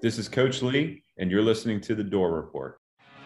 This is Coach Lee, and you're listening to The Door Report.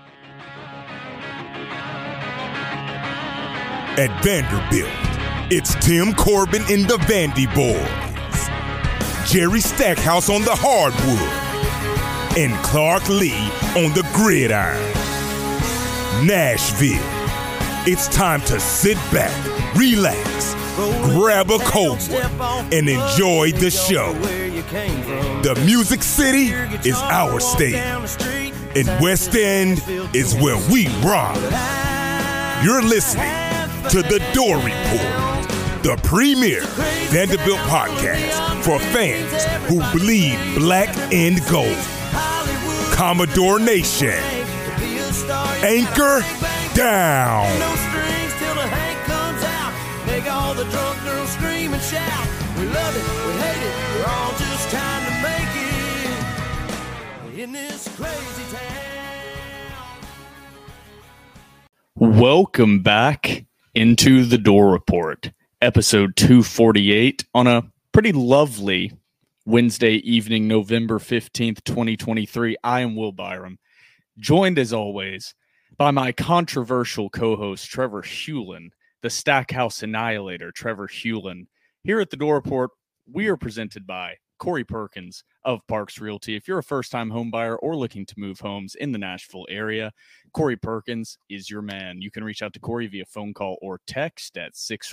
At Vanderbilt, it's Tim Corbin and the Vandy Boys, Jerry Stackhouse on the hardwood, and Clark Lee on the gridiron. Nashville, it's time to sit back, relax, grab a cold one, and enjoy the show. The Music City is our state, and West End is where we rock. You're listening to The Door Report, the premier Vanderbilt podcast for fans who bleed black and gold. Commodore Nation, anchor down. No strings till the Hank comes out. Make all the drunk girls scream and shout. We love it, we hate it, we're all just trying to make it in this crazy town. Welcome back into The Door Report, episode 248 on a pretty lovely Wednesday evening, November 15th, 2023. I am Will Byram, joined as always by my controversial co-host, Trevor Hewlin, the Stackhouse Annihilator, Trevor Hewlin. Here at The Door Report, we are presented by Corey Perkins of Parks Realty. If you're a first-time home buyer or looking to move homes in the Nashville area, Corey Perkins is your man. You can reach out to Corey via phone call or text at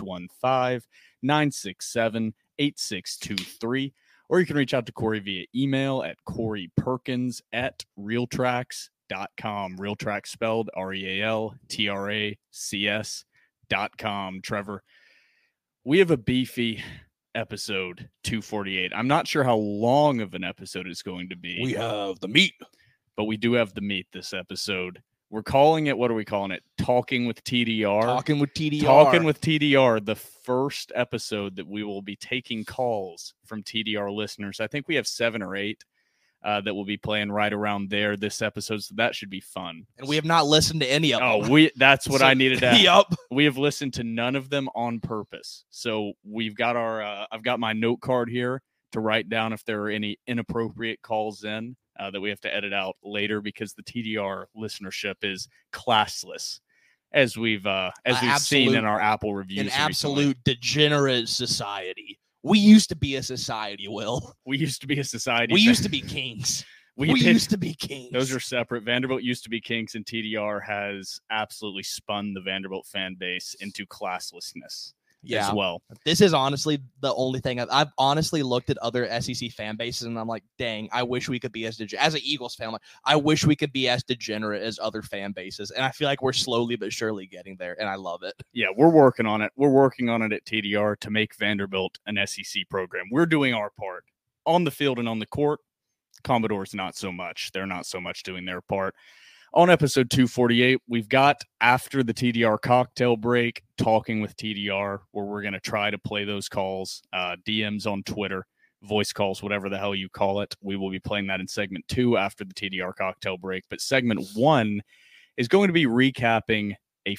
615-967-8623, or you can reach out to Corey via email at coreyperkins@realtracs.com. Realtracs spelled REALTRACS.com. Trevor, we have a beefy episode 248. I'm not sure how long of an episode it's going to be. We have the meat. But we do have the meat this episode. We're calling it, what are we calling it? Talking with TDR. Talking with TDR. Talking with TDR, the first episode that we will be taking calls from TDR listeners. I think we have 7 or 8 that will be playing right around there this episode, so that should be fun. And we have not listened to any of them. Oh, that's what I needed to add. Yep. We have listened to none of them on purpose. So we've got our I've got my note card here to write down if there are any inappropriate calls in that we have to edit out later, because the TDR listenership is classless, as we've seen in our Apple reviews. An recently. absolute degenerate society. We used to be a society, Will. We used to be a society. We used to be kings. We used to be kings. Those are separate. Vanderbilt used to be kings, and TDR has absolutely spun the Vanderbilt fan base into classlessness as well. This is honestly the only thing I've honestly looked at other SEC fan bases, and I'm like, dang, I wish we could be as an Eagles fan. Like, I wish we could be as degenerate as other fan bases, and I feel like we're slowly but surely getting there, and I love it. Yeah, we're working on it. We're working on it at TDR to make Vanderbilt an SEC program. We're doing our part on the field and on the court. Commodore's not so much. They're not so much doing their part. On episode 248, we've got, after the TDR cocktail break, Talking with TDR, where we're going to try to play those calls, DMs on Twitter, voice calls, whatever the hell you call it. We will be playing that in segment 2 after the TDR cocktail break. But segment 1 is going to be recapping a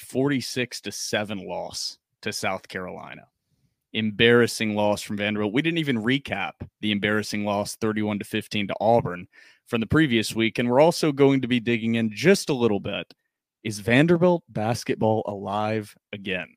46-7 loss to South Carolina. Embarrassing loss from Vanderbilt. We didn't even recap the embarrassing loss 31-15 to Auburn from the previous week. And we're also going to be digging in just a little bit. Is Vanderbilt basketball alive again?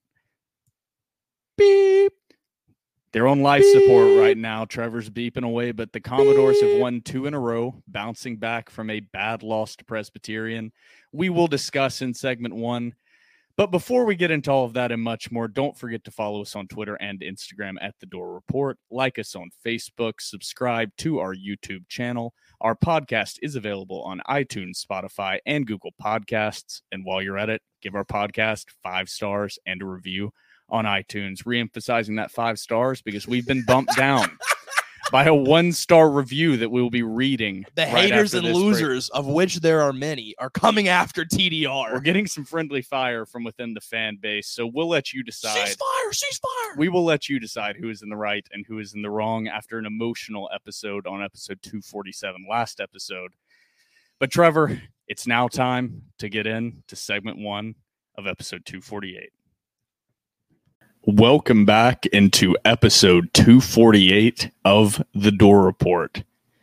Beep. They're on life support right now. Trevor's beeping away, but the Commodores have won 2 in a row, bouncing back from a bad loss to Presbyterian. We will discuss in segment 1. But before we get into all of that and much more, don't forget to follow us on Twitter and Instagram at The Door Report. Like us on Facebook. Subscribe to our YouTube channel. Our podcast is available on iTunes, Spotify, and Google Podcasts. And while you're at it, give our podcast 5 stars and a review on iTunes. Reemphasizing that 5 stars because we've been bumped down by a 1-star review that we will be reading. The haters and losers, of which there are many, are coming after TDR. We're getting some friendly fire from within the fan base, so we'll let you decide. Ceasefire! We will let you decide who is in the right and who is in the wrong after an emotional episode on episode 247, last episode. But Trevor, it's now time to get into segment 1 of episode 248. Welcome back into episode 248 of The Door Report.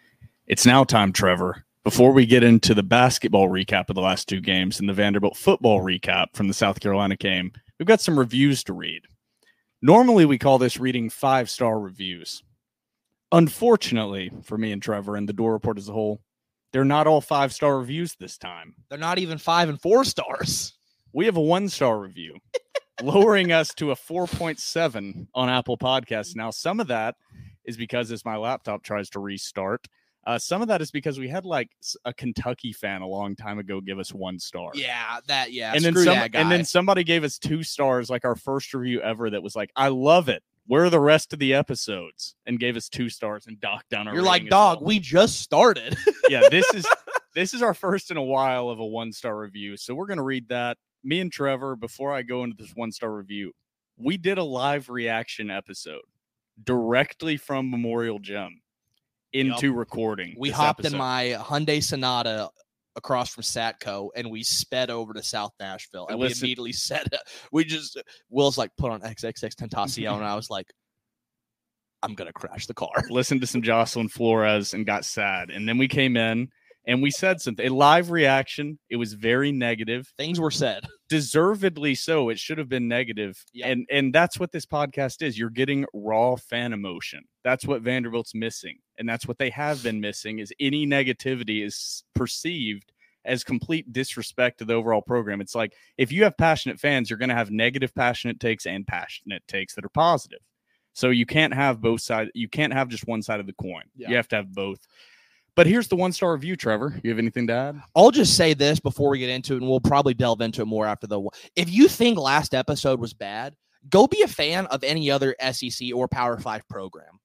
It's now time, Trevor. Before we get into the basketball recap of the last two games and the Vanderbilt football recap from the South Carolina game, we've got some reviews to read. Normally, we call this reading 5-star reviews. Unfortunately, for me and Trevor and the Door Report as a whole, they're not all 5-star reviews this time. They're not even 5 and 4 stars. We have a 1-star review, lowering us to a 4.7 on Apple Podcasts. Now, some of that is because as my laptop tries to restart, some of that is because we had like a Kentucky fan a long time ago give us 1 star. Yeah. And then somebody gave us 2 stars, like our first review ever, that was like, I love it. Where are the rest of the episodes? And gave us 2 stars and docked down our You're like, rating as dog, well. we just started. Yeah, this is our first in a while of a 1-star review. So we're gonna read that. Me and Trevor, before I go into this 1-star review, we did a live reaction episode directly from Memorial Gym into recording. We this hopped episode. in my Hyundai Sonata across from Satco, and we sped over to South Nashville, and we immediately said, Will's like, put on XXX Tentacion, and I was like, I'm gonna crash the car. Listened to some Jocelyn Flores and got sad, and then we came in and we said something. A live reaction. It was very negative. Things were said. Deservedly so. It should have been negative. Yep. And that's what this podcast is. You're getting raw fan emotion. That's what Vanderbilt's missing. And that's what they have been missing, is any negativity is perceived as complete disrespect to the overall program. It's like, if you have passionate fans, you're going to have negative passionate takes and passionate takes that are positive. So you can't have both sides. You can't have just one side of the coin. Yeah. You have to have both. But here's the 1-star review, Trevor. You have anything to add? I'll just say this before we get into it, and we'll probably delve into it more after the. If you think last episode was bad, go be a fan of any other SEC or Power 5 program.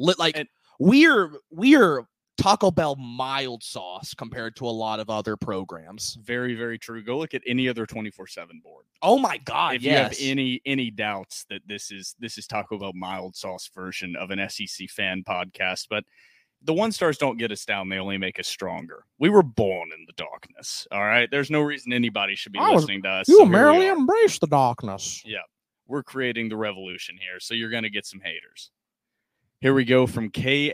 We're Taco Bell mild sauce compared to a lot of other programs. Very, very true. Go look at any other 24/7 board. Oh my God! If you have any doubts that this is Taco Bell mild sauce version of an SEC fan podcast, but the 1 stars don't get us down. They only make us stronger. We were born in the darkness. All right. There's no reason anybody should be listening to us. You so merely embrace the darkness. Yeah. We're creating the revolution here. So you're going to get some haters. Here we go from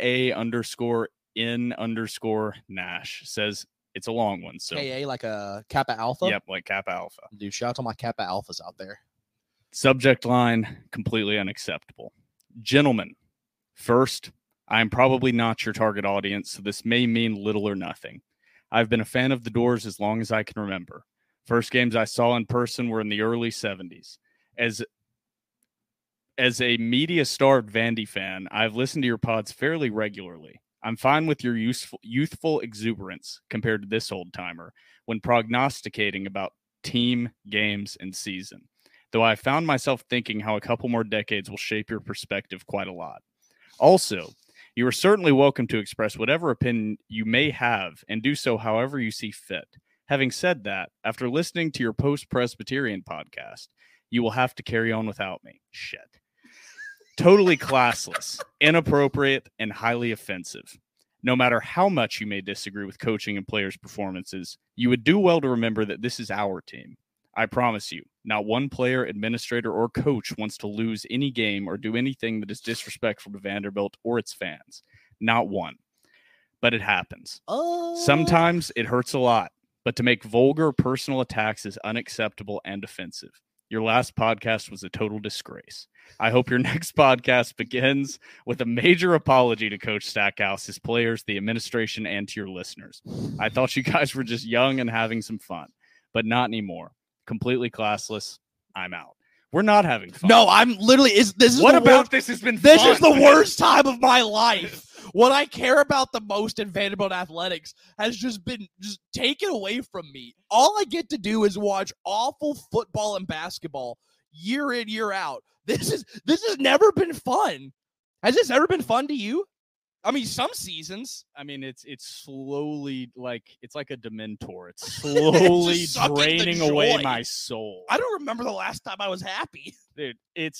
KA_N_Nash. Says it's a long one. So KA like a Kappa Alpha? Yep, like Kappa Alpha. Dude, shout out to my Kappa Alphas out there. Subject line, completely unacceptable. Gentlemen, first, I am probably not your target audience, so this may mean little or nothing. I've been a fan of the Doors as long as I can remember. First games I saw in person were in the early 70s. As a media-starved Vandy fan, I've listened to your pods fairly regularly. I'm fine with your youthful exuberance compared to this old-timer when prognosticating about team, games, and season, though I found myself thinking how a couple more decades will shape your perspective quite a lot. Also, you are certainly welcome to express whatever opinion you may have and do so however you see fit. Having said that, after listening to your post-Presbyterian podcast, you will have to carry on without me. Shit. Totally classless, inappropriate, and highly offensive. No matter how much you may disagree with coaching and players' performances, you would do well to remember that this is our team. I promise you, not one player, administrator, or coach wants to lose any game or do anything that is disrespectful to Vanderbilt or its fans. Not one. But it happens. Sometimes it hurts a lot, but to make vulgar personal attacks is unacceptable and offensive. Your last podcast was a total disgrace. I hope your next podcast begins with a major apology to Coach Stackhouse, his players, the administration, and to your listeners. I thought you guys were just young and having some fun, but not anymore. Completely classless. I'm out. We're not having fun. No, I'm literally. This is what the about worst, this has been This fun? is the worst time of my life. What I care about the most in Vanderbilt athletics has just been taken away from me. All I get to do is watch awful football and basketball year in, year out. This has never been fun. Has this ever been fun to you? I mean, some seasons. I mean, it's slowly it's like a Dementor. It's slowly Just sucking the draining away joy. my soul. I don't remember the last time I was happy. Dude,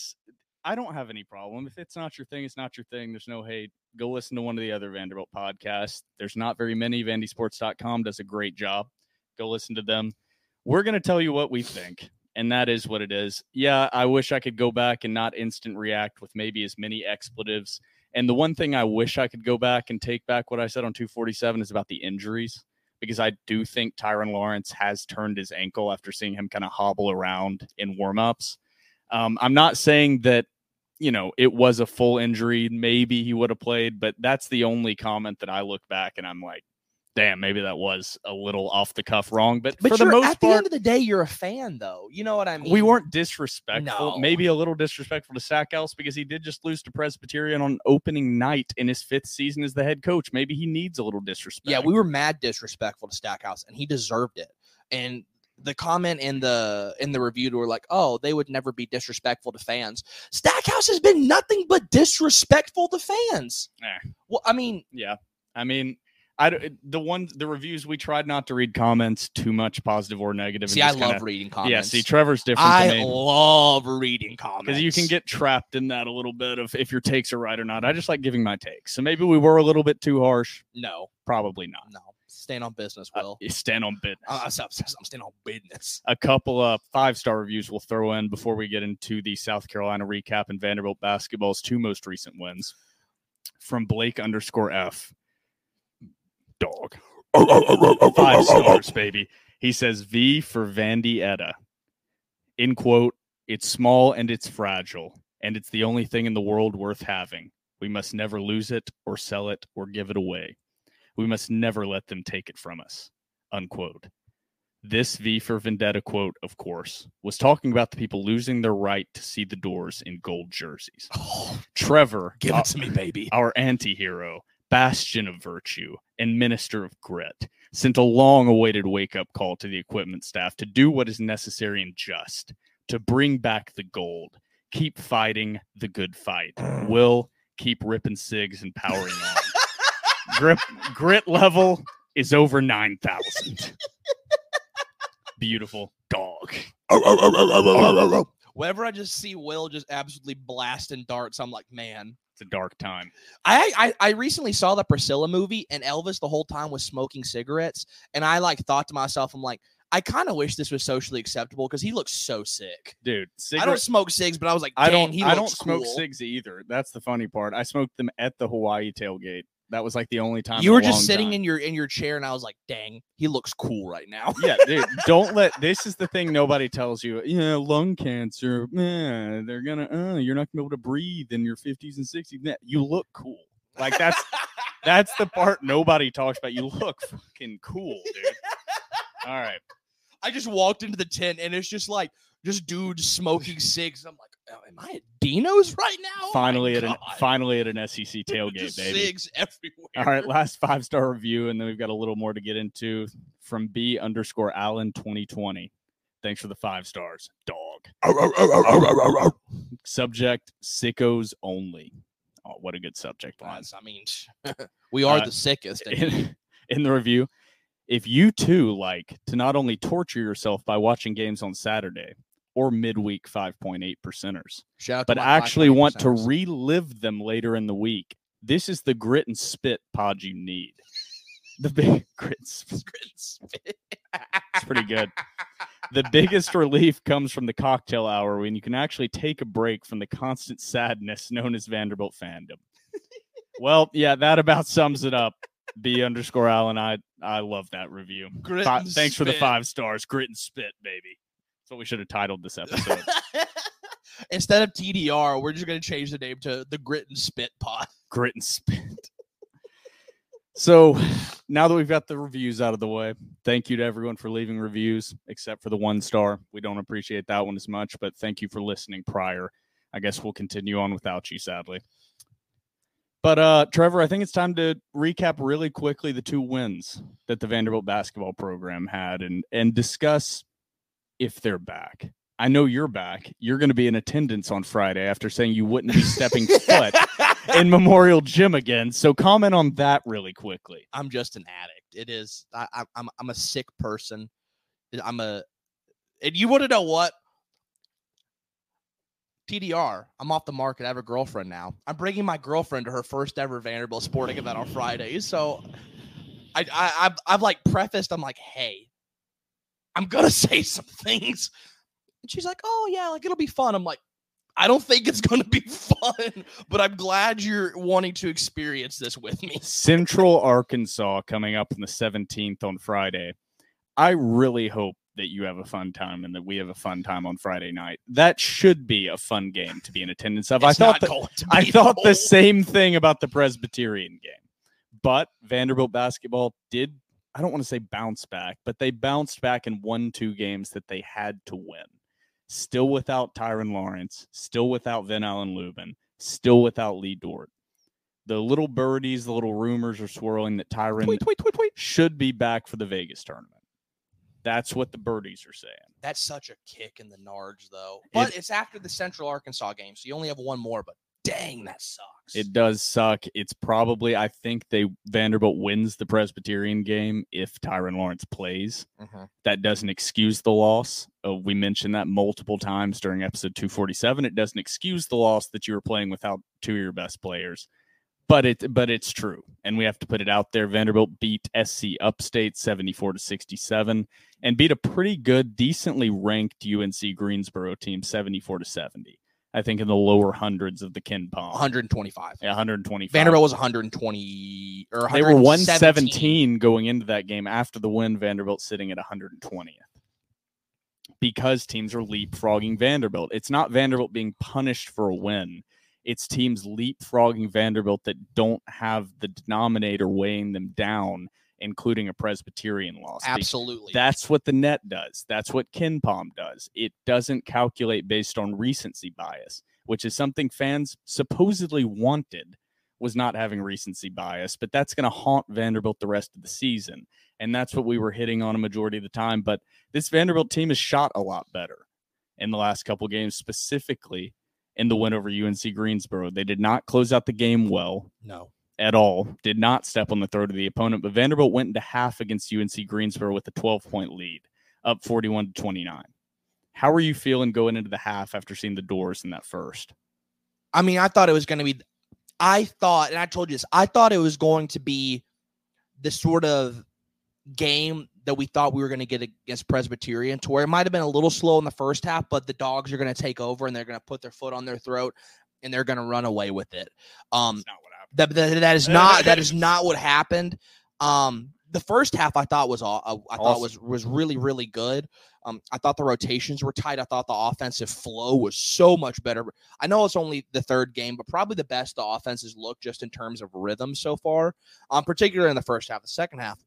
I don't have any problem. If it's not your thing, it's not your thing. There's no hate. Go listen to one of the other Vanderbilt podcasts. There's not very many. VandySports.com does a great job. Go listen to them. We're going to tell you what we think, and that is what it is. Yeah, I wish I could go back and not instant react with maybe as many expletives And the one thing I wish I could go back and take back what I said on 247 is about the injuries, because I do think Tyron Lawrence has turned his ankle after seeing him kind of hobble around in warmups. I'm not saying that, it was a full injury. Maybe he would have played, but that's the only comment that I look back and I'm like, damn, maybe that was a little off the cuff wrong. But for the most at the part, end of the day, you're a fan, though. You know what I mean? we weren't disrespectful. No. Maybe a little disrespectful to Stackhouse because he did just lose to Presbyterian on opening night in his 5th season as the head coach. Maybe he needs a little disrespect. Yeah, we were mad disrespectful to Stackhouse, and he deserved it. And the comment in the review were like, "Oh, they would never be disrespectful to fans." Stackhouse has been nothing but disrespectful to fans. Well, I mean, yeah, I mean. The reviews, we tried not to read comments too much positive or negative. See, I love reading comments. Yeah, see, Trevor's different I than me. love reading comments. Because you can get trapped in that a little bit of if your takes are right or not. I just like giving my takes. So maybe we were a little bit too harsh. No. Probably not. No. Stand on business, Will. Stand on business. I'm standing on business. A couple of 5-star reviews we'll throw in before we get into the South Carolina recap and Vanderbilt basketball's 2 most recent wins. From Blake_F. Dog. 5 stars, baby. He says V for Vandy Etta. In quote, "It's small and it's fragile, and it's the only thing in the world worth having. We must never lose it or sell it or give it away. We must never let them take it from us." Unquote. This V for Vendetta quote, of course, was talking about the people losing their right to see the doors in gold jerseys. Trevor, Give it to me, baby. Our anti-hero, bastion of virtue, and minister of grit, sent a long-awaited wake-up call to the equipment staff to do what is necessary and just, to bring back the gold. Keep fighting the good fight. Will keep ripping cigs and powering on. Grit level is over 9,000. Beautiful dog. Whenever I just see Will just absolutely blasting darts, I'm like, man. It's a dark time. I recently saw the Priscilla movie, and Elvis the whole time was smoking cigarettes, and I thought to myself, I'm like, I kind of wish this was socially acceptable because he looks so sick. Dude, I don't smoke cigs, but I was like, I don't smoke cool. cigs either. That's the funny part. I smoked them at the Hawaii tailgate. That was like the only time. You were just sitting in your chair, and I was like, dang, he looks cool right now. Yeah, dude, this is the thing nobody tells you. Yeah, lung cancer. They're gonna. You're not gonna be able to breathe in your 50s and 60s. You look cool. Like that's the part nobody talks about. You look fucking cool, dude. All right. I just walked into the tent, and it's just dudes smoking cigs. I'm like, oh, am I at Dino's right now? Finally at an SEC tailgate, just baby. Cigs everywhere. All right, last 5-star review, and then we've got a little more to get into from B_Allen 2020. Thanks for the 5 stars, dog. Subject: sickos only. Oh, what a good subject line. I mean, we are the sickest. In the review, if you too like to not only torture yourself by watching games on Saturday or midweek 5.8 percenters, but actually want to relive them later in the week, this is the grit and spit pod you need. The big grit and spit. It's pretty good. The biggest relief comes from the cocktail hour when you can actually take a break from the constant sadness known as Vanderbilt fandom. Well, yeah, that about sums it up. B_Allen, I love that review. Thanks for the 5 stars. Grit and spit, baby. That's what we should have titled this episode. Instead of TDR, we're just going to change the name to the Grit and Spit Pod. Grit and spit. So now that we've got the reviews out of the way, thank you to everyone for leaving reviews, except for the 1 star. We don't appreciate that one as much, but thank you for listening prior. I guess we'll continue on without you, sadly. But, Trevor, I think it's time to recap really quickly the 2 wins that the Vanderbilt basketball program had and discuss if they're back. I know you're back. You're going to be in attendance on Friday after saying you wouldn't be stepping foot in Memorial Gym again. So comment on that really quickly. I'm just an addict. It is. I'm a sick person. And you want to know what? TDR, I'm off the market. I have a girlfriend now. I'm bringing my girlfriend to her first ever Vanderbilt sporting event on Friday. So I've prefaced, I'm like, hey, I'm going to say some things. And she's like, oh, yeah, it'll be fun. I'm like, I don't think it's going to be fun, but I'm glad you're wanting to experience this with me. Central Arkansas coming up on the 17th on Friday. I really hope that you have a fun time and that we have a fun time on Friday night. That should be a fun game to be in attendance of. I thought the same thing about the Presbyterian game. But Vanderbilt basketball did, I don't want to say bounce back, but they bounced back and won 2 games that they had to win. Still without Tyron Lawrence, still without Vin Allen Lubin, still without Lee Dort. The little birdies, the little rumors are swirling that Tyron should be back for the Vegas tournament. That's what the birdies are saying. That's such a kick in the nards, though. But it's after the Central Arkansas game, so you only have one more, but dang, that sucks. It does suck. It's probably, I think Vanderbilt wins the Presbyterian game if Tyron Lawrence plays. That doesn't excuse the loss. We mentioned that multiple times during episode 247. It doesn't excuse the loss that you were playing without 2 of your best players. But it's true, and we have to put it out there. Vanderbilt beat SC Upstate 74-67 and beat a pretty good, decently ranked UNC Greensboro team 74-70. I think in the lower hundreds of the KenPom. 125. Yeah, 125. Vanderbilt was 120 or 117. They were 117 going into that game. After the win, Vanderbilt sitting at 120th. Because teams are leapfrogging Vanderbilt. It's not Vanderbilt being punished for a win. It's teams leapfrogging Vanderbilt that don't have the denominator weighing them down, including a Presbyterian loss. Absolutely. That's what the net does. That's what KenPom does. It doesn't calculate based on recency bias, which is something fans supposedly wanted, was not having recency bias, but that's going to haunt Vanderbilt the rest of the season. And that's what we were hitting on a majority of the time. But this Vanderbilt team has shot a lot better in the last couple games, specifically in the win over UNC Greensboro. They did not close out the game well. No. At all. Did not step on the throat of the opponent, but Vanderbilt went into half against UNC Greensboro with a 12-point lead, up 41-29. How are you feeling going into the half after seeing the doors in that first? I mean, I thought it was going to be, and I told you this, I thought it was going to be the sort of game that we thought we were going to get against Presbyterian, to where it might have been a little slow in the first half, but the dogs are going to take over and they're going to put their foot on their throat and they're going to run away with it. That's not what happened. That is not what happened. The first half I thought was was really, really good. I thought the rotations were tight. I thought the offensive flow was so much better. I know it's only the third game, but probably the best the offenses look just in terms of rhythm so far, particularly in the first half. The second half,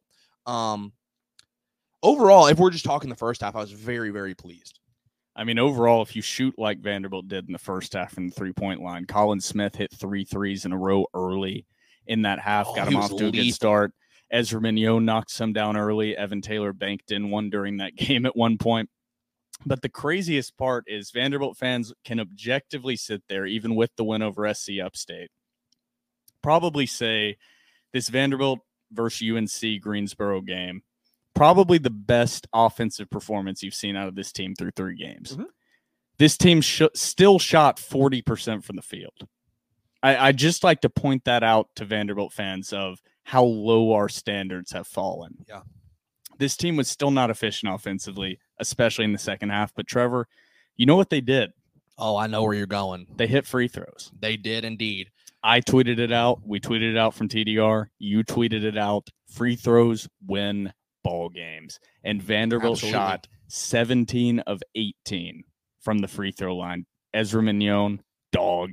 overall, if we're just talking the first half, I was very, very pleased. I mean, overall, if you shoot like Vanderbilt did in the first half from the three-point line, Colin Smith hit 3 threes in a row early in that half, got him off to a good start. Ezra Mignon knocked some down early. Evan Taylor banked in one during that game at one point. But the craziest part is Vanderbilt fans can objectively sit there, even with the win over SC Upstate, probably say this Vanderbilt versus UNC Greensboro game, probably the best offensive performance you've seen out of this team through 3 games. Mm-hmm. This team still shot 40% from the field. I just like to point that out to Vanderbilt fans of how low our standards have fallen. Yeah. This team was still not efficient offensively, especially in the second half. But Trevor, you know what they did? Oh, I know where you're going. They hit free throws. They did indeed. I tweeted it out. We tweeted it out from TDR. You tweeted it out. Free throws win ball games. And Vanderbilt shot 17 of 18 from the free throw line. Ezra Mignon, dog.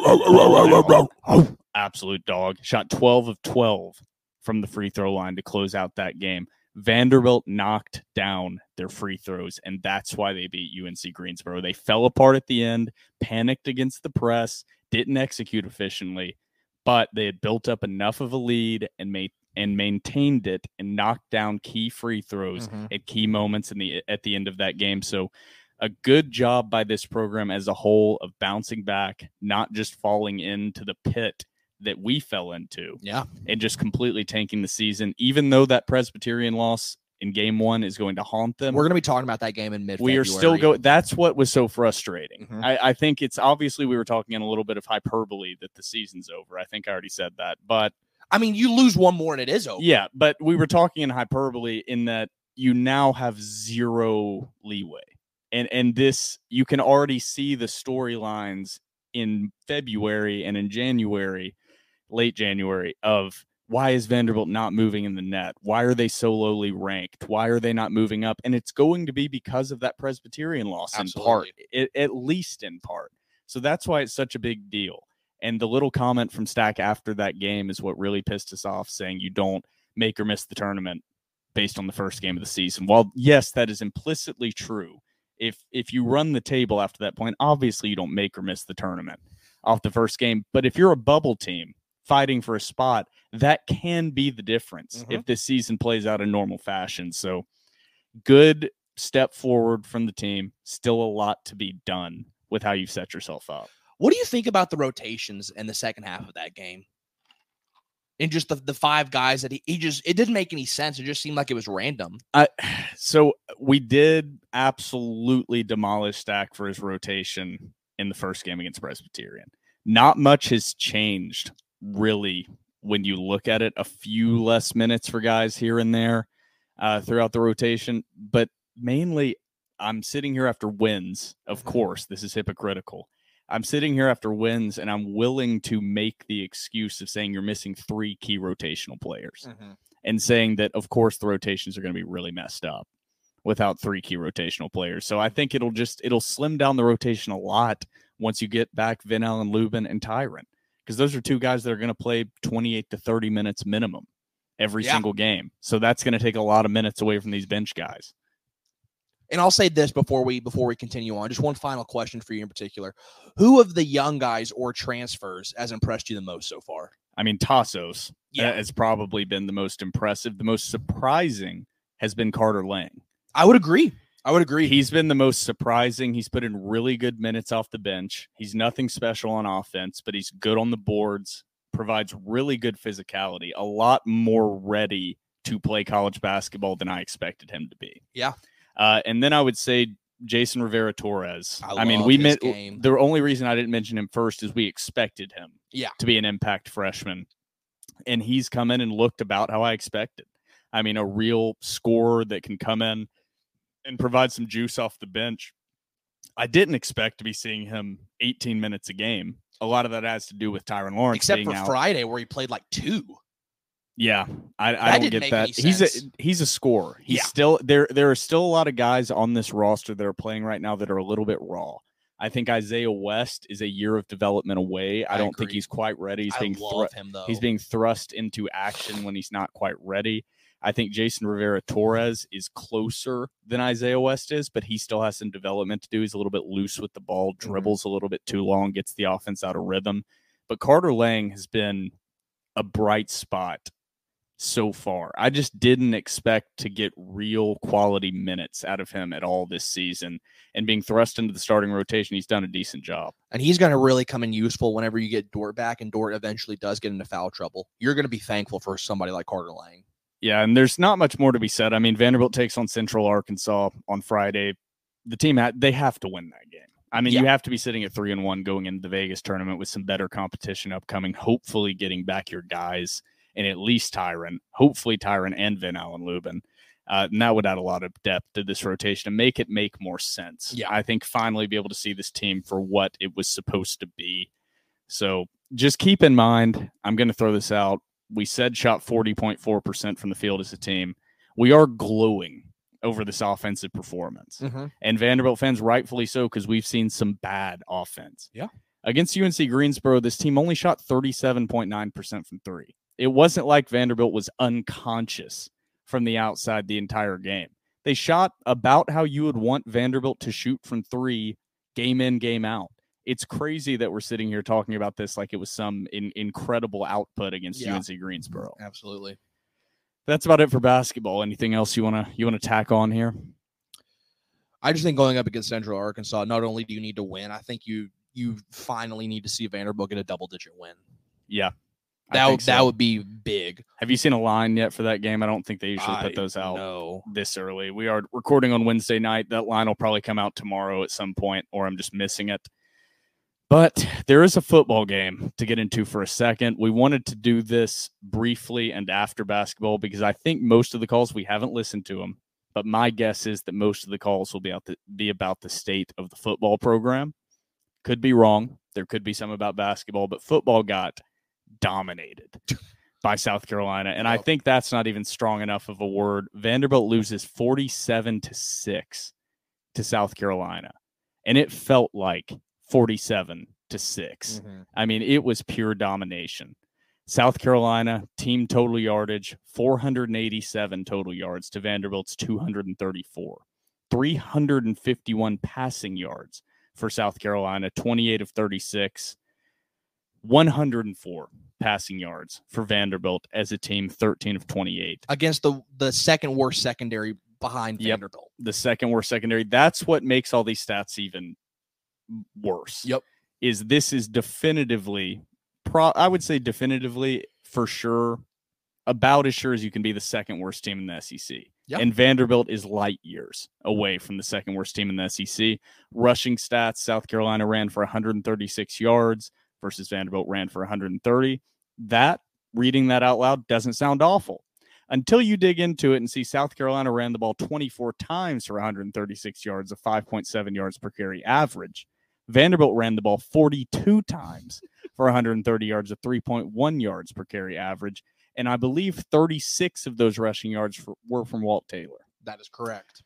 Absolute dog. Shot 12 of 12 from the free throw line to close out that game. Vanderbilt knocked down their free throws, and that's why they beat UNC Greensboro. They fell apart at the end, panicked against the press, didn't execute efficiently, but they had built up enough of a lead and maintained it and knocked down key free throws at key moments at the end of that game. So a good job by this program as a whole of bouncing back, not just falling into the pit that we fell into. Yeah. And just completely tanking the season, even though that Presbyterian loss in game 1 is going to haunt them. We're going to be talking about that game in mid-February. We are still going. That's what was so frustrating. I think it's obviously we were talking in a little bit of hyperbole that the season's over. I think I already said that, but I mean, you lose one more and it is over. Yeah, but we were talking in hyperbole in that you now have zero leeway. And this, you can already see the storylines in February and in January, late January, of why is Vanderbilt not moving in the net? Why are they so lowly ranked? Why are they not moving up? And it's going to be because of that Presbyterian loss in part, at least in part. So that's why it's such a big deal. And the little comment from Stack after that game is what really pissed us off, saying you don't make or miss the tournament based on the first game of the season. While, yes, that is implicitly true. If you run the table after that point, obviously you don't make or miss the tournament off the first game. But if you're a bubble team fighting for a spot, that can be the difference if this season plays out in normal fashion. So good step forward from the team. Still a lot to be done with how you've set yourself up. What do you think about the rotations in the second half of that game? And just the five guys that he just, it didn't make any sense. It just seemed like it was random. So we did absolutely demolish Stack for his rotation in the first game against Presbyterian. Not much has changed, really, when you look at it. A few less minutes for guys here and there throughout the rotation. But mainly, I'm sitting here after wins. Of course, this is hypocritical. I'm sitting here after wins, and I'm willing to make the excuse of saying you're missing 3 key rotational players and saying that, of course, the rotations are going to be really messed up without 3 key rotational players. So I think it'll slim down the rotation a lot once you get back Vin Allen, Lubin, and Tyron, because those are 2 guys that are going to play 28 to 30 minutes minimum every single game. So that's going to take a lot of minutes away from these bench guys. And I'll say this before we continue on. Just one final question for you in particular. Who of the young guys or transfers has impressed you the most so far? I mean, Tassos has probably been the most impressive. The most surprising has been Carter Lang. I would agree. He's been the most surprising. He's put in really good minutes off the bench. He's nothing special on offense, but he's good on the boards, provides really good physicality, a lot more ready to play college basketball than I expected him to be. Yeah. And then I would say Jason Rivera Torres. I mean, the only reason I didn't mention him first is we expected him to be an impact freshman. And he's come in and looked about how I expected. I mean, a real scorer that can come in and provide some juice off the bench. I didn't expect to be seeing him 18 minutes a game. A lot of that has to do with Tyron Lawrence except being for out. Friday where he played like 2. Yeah, I don't get that. He's a scorer. He's still there. There are still a lot of guys on this roster that are playing right now that are a little bit raw. I think Isaiah West is a year of development away. I don't think he's quite ready. He's being thrust into action when he's not quite ready. I think Jason Rivera Torres is closer than Isaiah West is, but he still has some development to do. He's a little bit loose with the ball, dribbles a little bit too long, gets the offense out of rhythm. But Carter Lang has been a bright spot so far. I just didn't expect to get real quality minutes out of him at all this season, and being thrust into the starting rotation, he's done a decent job. And he's going to really come in useful whenever you get Dort back, and Dort eventually does get into foul trouble. You're going to be thankful for somebody like Carter Lang. Yeah, and there's not much more to be said. I mean, Vanderbilt takes on Central Arkansas on Friday. The team, they have to win that game. I mean, you have to be sitting at 3-1 going into the Vegas tournament with some better competition upcoming, hopefully getting back your guys, and at least Tyron, hopefully Tyron and Vin Allen Lubin. And that would add a lot of depth to this rotation and make it make more sense. Yeah, I think finally be able to see this team for what it was supposed to be. So just keep in mind, I'm going to throw this out. We said shot 40.4% from the field as a team. We are glowing over this offensive performance. And Vanderbilt fans, rightfully so, because we've seen some bad offense. Yeah. Against UNC Greensboro, this team only shot 37.9% from 3. It wasn't like Vanderbilt was unconscious from the outside the entire game. They shot about how you would want Vanderbilt to shoot from 3 game in, game out. It's crazy that we're sitting here talking about this like it was some incredible output against UNC Greensboro. Absolutely. That's about it for basketball. Anything else you wanna tack on here? I just think going up against Central Arkansas, not only do you need to win, I think you finally need to see Vanderbilt get a double-digit win. Yeah. That would be big. Have you seen a line yet for that game? I don't think they usually put those out this early. We are recording on Wednesday night. That line will probably come out tomorrow at some point, or I'm just missing it. But there is a football game to get into for a second. We wanted to do this briefly and after basketball because I think most of the calls, we haven't listened to them, but my guess is that most of the calls will be about the state of the football program. Could be wrong. There could be some about basketball, but football got dominated by South Carolina. And I think that's not even strong enough of a word. Vanderbilt loses 47-6 to South Carolina. And it felt like 47-6. I mean, it was pure domination. South Carolina, team total yardage, 487 total yards to Vanderbilt's 234. 351 passing yards for South Carolina, 28 of 36. 104 passing yards for Vanderbilt as a team, 13 of 28. Against the second worst secondary behind Vanderbilt. The second worst secondary. That's what makes all these stats even worse. This is definitively, I would say definitively, for sure, about as sure as you can be the second worst team in the SEC. And Vanderbilt is light years away from the second worst team in the SEC. Rushing stats, South Carolina ran for 136 yards versus Vanderbilt ran for 130. Reading that out loud, doesn't sound awful until you dig into it and see South Carolina ran the ball 24 times for 136 yards, a 5.7 yards per carry average. Vanderbilt ran the ball 42 times for 130 yards, a 3.1 yards per carry average. And I believe 36 of those rushing yards were from Walt Taylor. That is correct.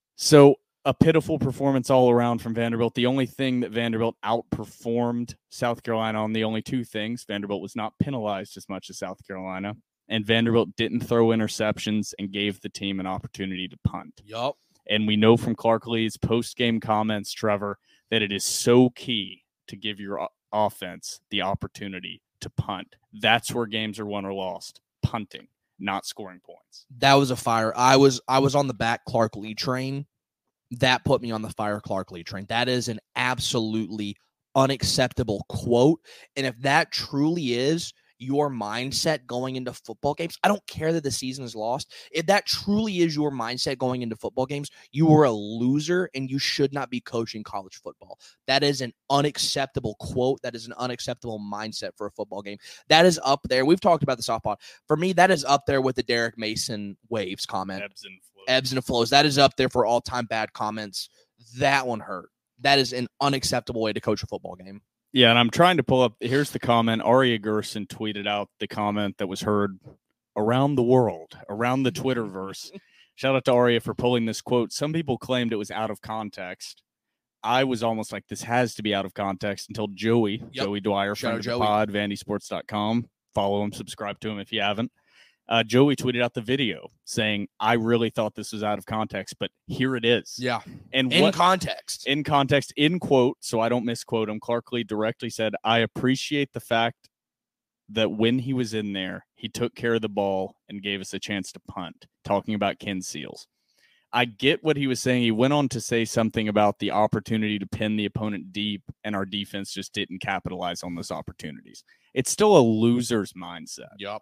So a pitiful performance all around from Vanderbilt. The only thing that Vanderbilt outperformed South Carolina on, the only two things, Vanderbilt was not penalized as much as South Carolina, and Vanderbilt didn't throw interceptions and gave the team an opportunity to punt. And we know from Clark Lea's post-game comments, Trevor, that it is so key to give your offense the opportunity to punt. That's where games are won or lost. Punting, not scoring points. That was a fire. I was on the back Clark Lee train. That put me on the fire Clark Lee train. That is an absolutely unacceptable quote. And if that truly is your mindset going into football games, I don't care that the season is lost. If that truly is your mindset going into football games, you are a loser and you should not be coaching college football. That is an unacceptable quote. That is an unacceptable mindset for a football game. That is up there. We've talked about the softball. For me, that is up there with the Derek Mason Waves comment. Ebbs and flows. That is up there for all-time bad comments. That one hurt. That is an unacceptable way to coach a football game. Yeah, and I'm trying to pull up. Here's the comment. Aria Gerson tweeted out the comment that was heard around the world, around the Twitterverse. Shout out to Aria for pulling this quote. Some people claimed it was out of context. I was almost like, this has to be out of context until Joey Dwyer, friend of the pod, VandySports.com. Follow him, subscribe to him if you haven't. Joey tweeted out the video saying, I really thought this was out of context, but here it is. Yeah. And in context, in quote, so I don't misquote him, Clark Lee directly said, I appreciate the fact that when he was in there, he took care of the ball and gave us a chance to punt, talking about Ken Seals. I get what he was saying. He went on to say something about the opportunity to pin the opponent deep, and our defense just didn't capitalize on those opportunities. It's still a loser's mindset. Yep.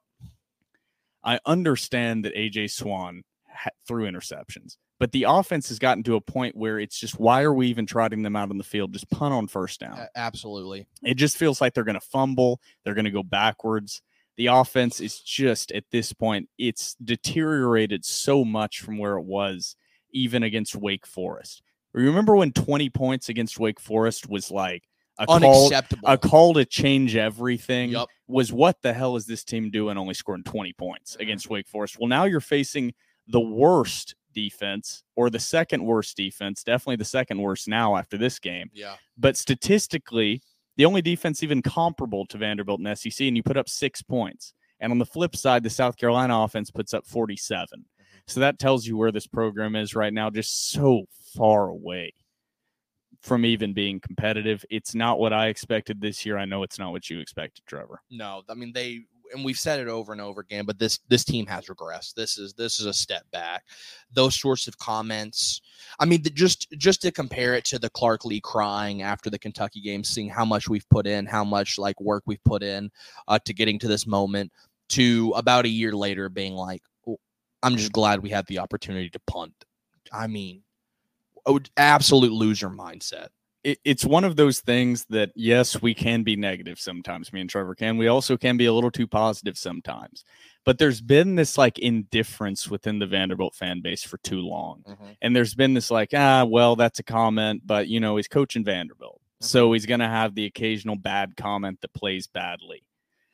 I understand that A.J. Swan threw interceptions, but the offense has gotten to a point where it's just, why are we even trotting them out on the field? Just punt on first down. Absolutely. It just feels like they're going to fumble. They're going to go backwards. The offense is just, at this point, it's deteriorated so much from where it was even against Wake Forest. Remember when 20 points against Wake Forest was like unacceptable. A call to change everything was, what the hell is this team doing only scoring 20 points against Wake Forest? Well, now you're facing the worst defense, or the second worst defense, definitely the second worst now after this game. Yeah. But statistically, the only defense even comparable to Vanderbilt and SEC, and you put up 6 points. And on the flip side, the South Carolina offense puts up 47. So that tells you where this program is right now, just so far away from even being competitive. It's not what I expected this year. I know it's not what you expected, Trevor. No, I mean, and we've said it over and over again, but this team has regressed. This is a step back. Those sorts of comments, I mean, just to compare it to the Clark Lee crying after the Kentucky game, seeing how much we've put in, how much like work we've put in to getting to this moment, to about a year later being like, oh, I'm just glad we had the opportunity to punt. I mean, absolute loser mindset. it's one of those things that, yes, we can be negative sometimes. Me and Trevor can. We also can be a little too positive sometimes. But there's been this like indifference within the Vanderbilt fan base for too long. And there's been this like, well, that's a comment, but, you know, he's coaching Vanderbilt. So he's going to have the occasional bad comment that plays badly.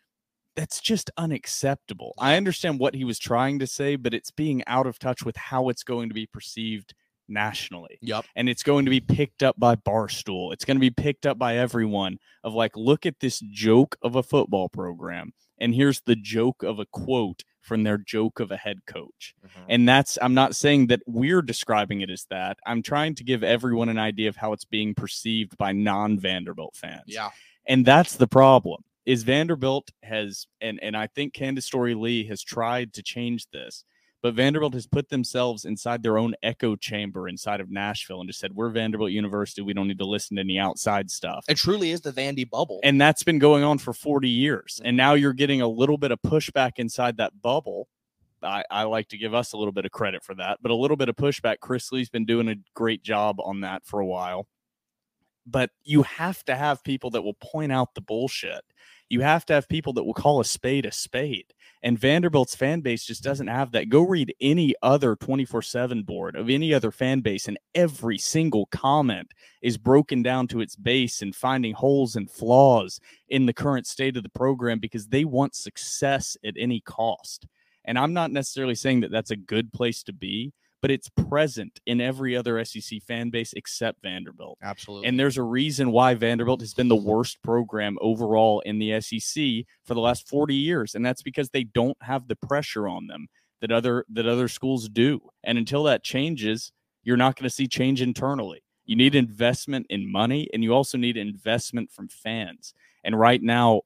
That's just unacceptable. I understand what he was trying to say, but it's being out of touch with how it's going to be perceived nationally. Yep. And it's going to be picked up by Barstool. It's going to be picked up by everyone of like, look at this joke of a football program. And here's the joke of a quote from their joke of a head coach. And I'm not saying that we're describing it as that. I'm trying to give everyone an idea of how it's being perceived by non-Vanderbilt fans. Yeah. And that's the problem, is Vanderbilt has, and I think Candace Story-Lee has tried to change this, but Vanderbilt has put themselves inside their own echo chamber inside of Nashville and just said, we're Vanderbilt University. We don't need to listen to any outside stuff. It truly is the Vandy bubble. And that's been going on for 40 years. And now you're getting a little bit of pushback inside that bubble. I like to give us a little bit of credit for that, but a little bit of pushback. Chris Lee's been doing a great job on that for a while. But you have to have people that will point out the bullshit. You have to have people that will call a spade a spade. And Vanderbilt's fan base just doesn't have that. Go read any other 24/7 board of any other fan base, and every single comment is broken down to its base and finding holes and flaws in the current state of the program because they want success at any cost. And I'm not necessarily saying that that's a good place to be, but it's present in every other SEC fan base except Vanderbilt. Absolutely. And there's a reason why Vanderbilt has been the worst program overall in the SEC for the last 40 years. And that's because they don't have the pressure on them that other schools do. And until that changes, you're not going to see change internally. You need investment in money, and you also need investment from fans. And right now,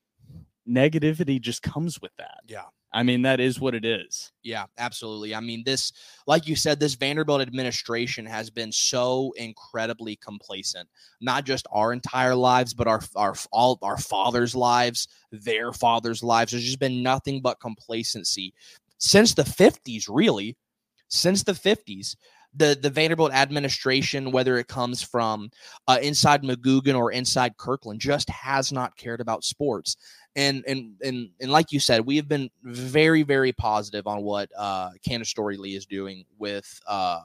negativity just comes with that. Yeah. I mean, that is what it is. Yeah, absolutely. I mean, this, like you said, this Vanderbilt administration has been so incredibly complacent, not just our entire lives, but all our fathers' lives, their fathers' lives. There's just been nothing but complacency since the 50s, really. Since the 50s. The Vanderbilt administration, whether it comes from inside McGugin or inside Kirkland, just has not cared about sports. And like you said, we have been very, very positive on what Candace Story-Lee is doing with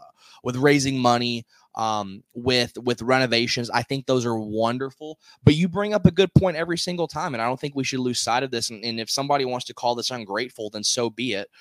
raising money, with renovations. I think those are wonderful. But you bring up a good point every single time, and I don't think we should lose sight of this. And if somebody wants to call this ungrateful, then so be it.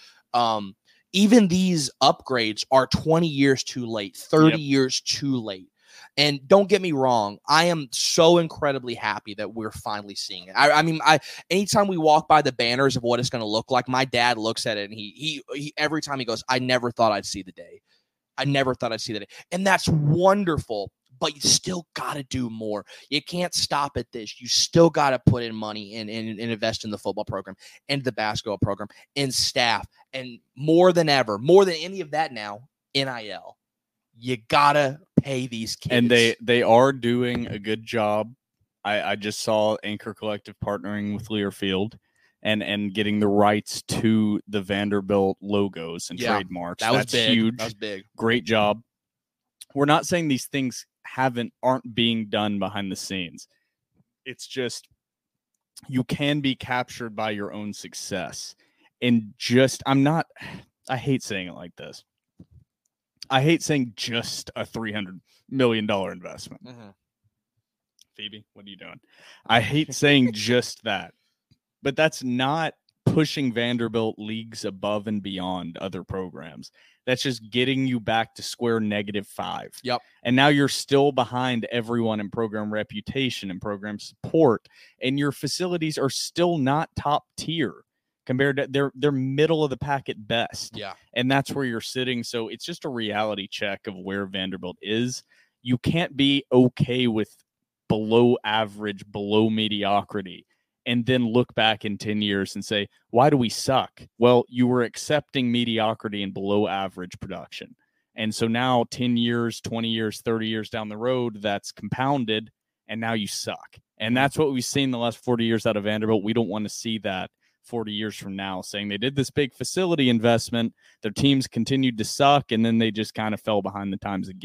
Even these upgrades are 20 years too late, 30 years too late. And don't get me wrong, I am so incredibly happy that we're finally seeing it. I mean, anytime we walk by the banners of what it's going to look like, my dad looks at it and he every time he goes, I never thought I'd see the day. I never thought I'd see the day. And that's wonderful, but you still got to do more. You can't stop at this. You still got to put in money and invest in the football program and the basketball program and staff. And more than ever, more than any of that now, NIL. You got to pay these kids. And they are doing a good job. I just saw Anchor Collective partnering with Learfield and getting the rights to the Vanderbilt logos and trademarks. That's big. Huge. That was big. Great job. We're not saying these things aren't being done behind the scenes. It's just you can be captured by your own success. And I hate saying it like this. I hate saying just a $300 million investment. Mm-hmm. Phoebe, what are you doing? I hate saying just that, but that's not pushing Vanderbilt leagues above and beyond other programs. That's just getting you back to square -5. Yep. And now you're still behind everyone in program reputation and program support, and your facilities are still not top tier compared to they're middle of the pack at best. Yeah. And that's where you're sitting. So it's just a reality check of where Vanderbilt is. You can't be okay with below average, below mediocrity, and then look back in 10 years and say, why do we suck? Well, you were accepting mediocrity and below average production. And so now 10 years, 20 years, 30 years down the road, that's compounded, and now you suck. And that's what we've seen the last 40 years out of Vanderbilt. We don't want to see that 40 years from now, saying they did this big facility investment, their teams continued to suck, and then they just kind of fell behind the times again.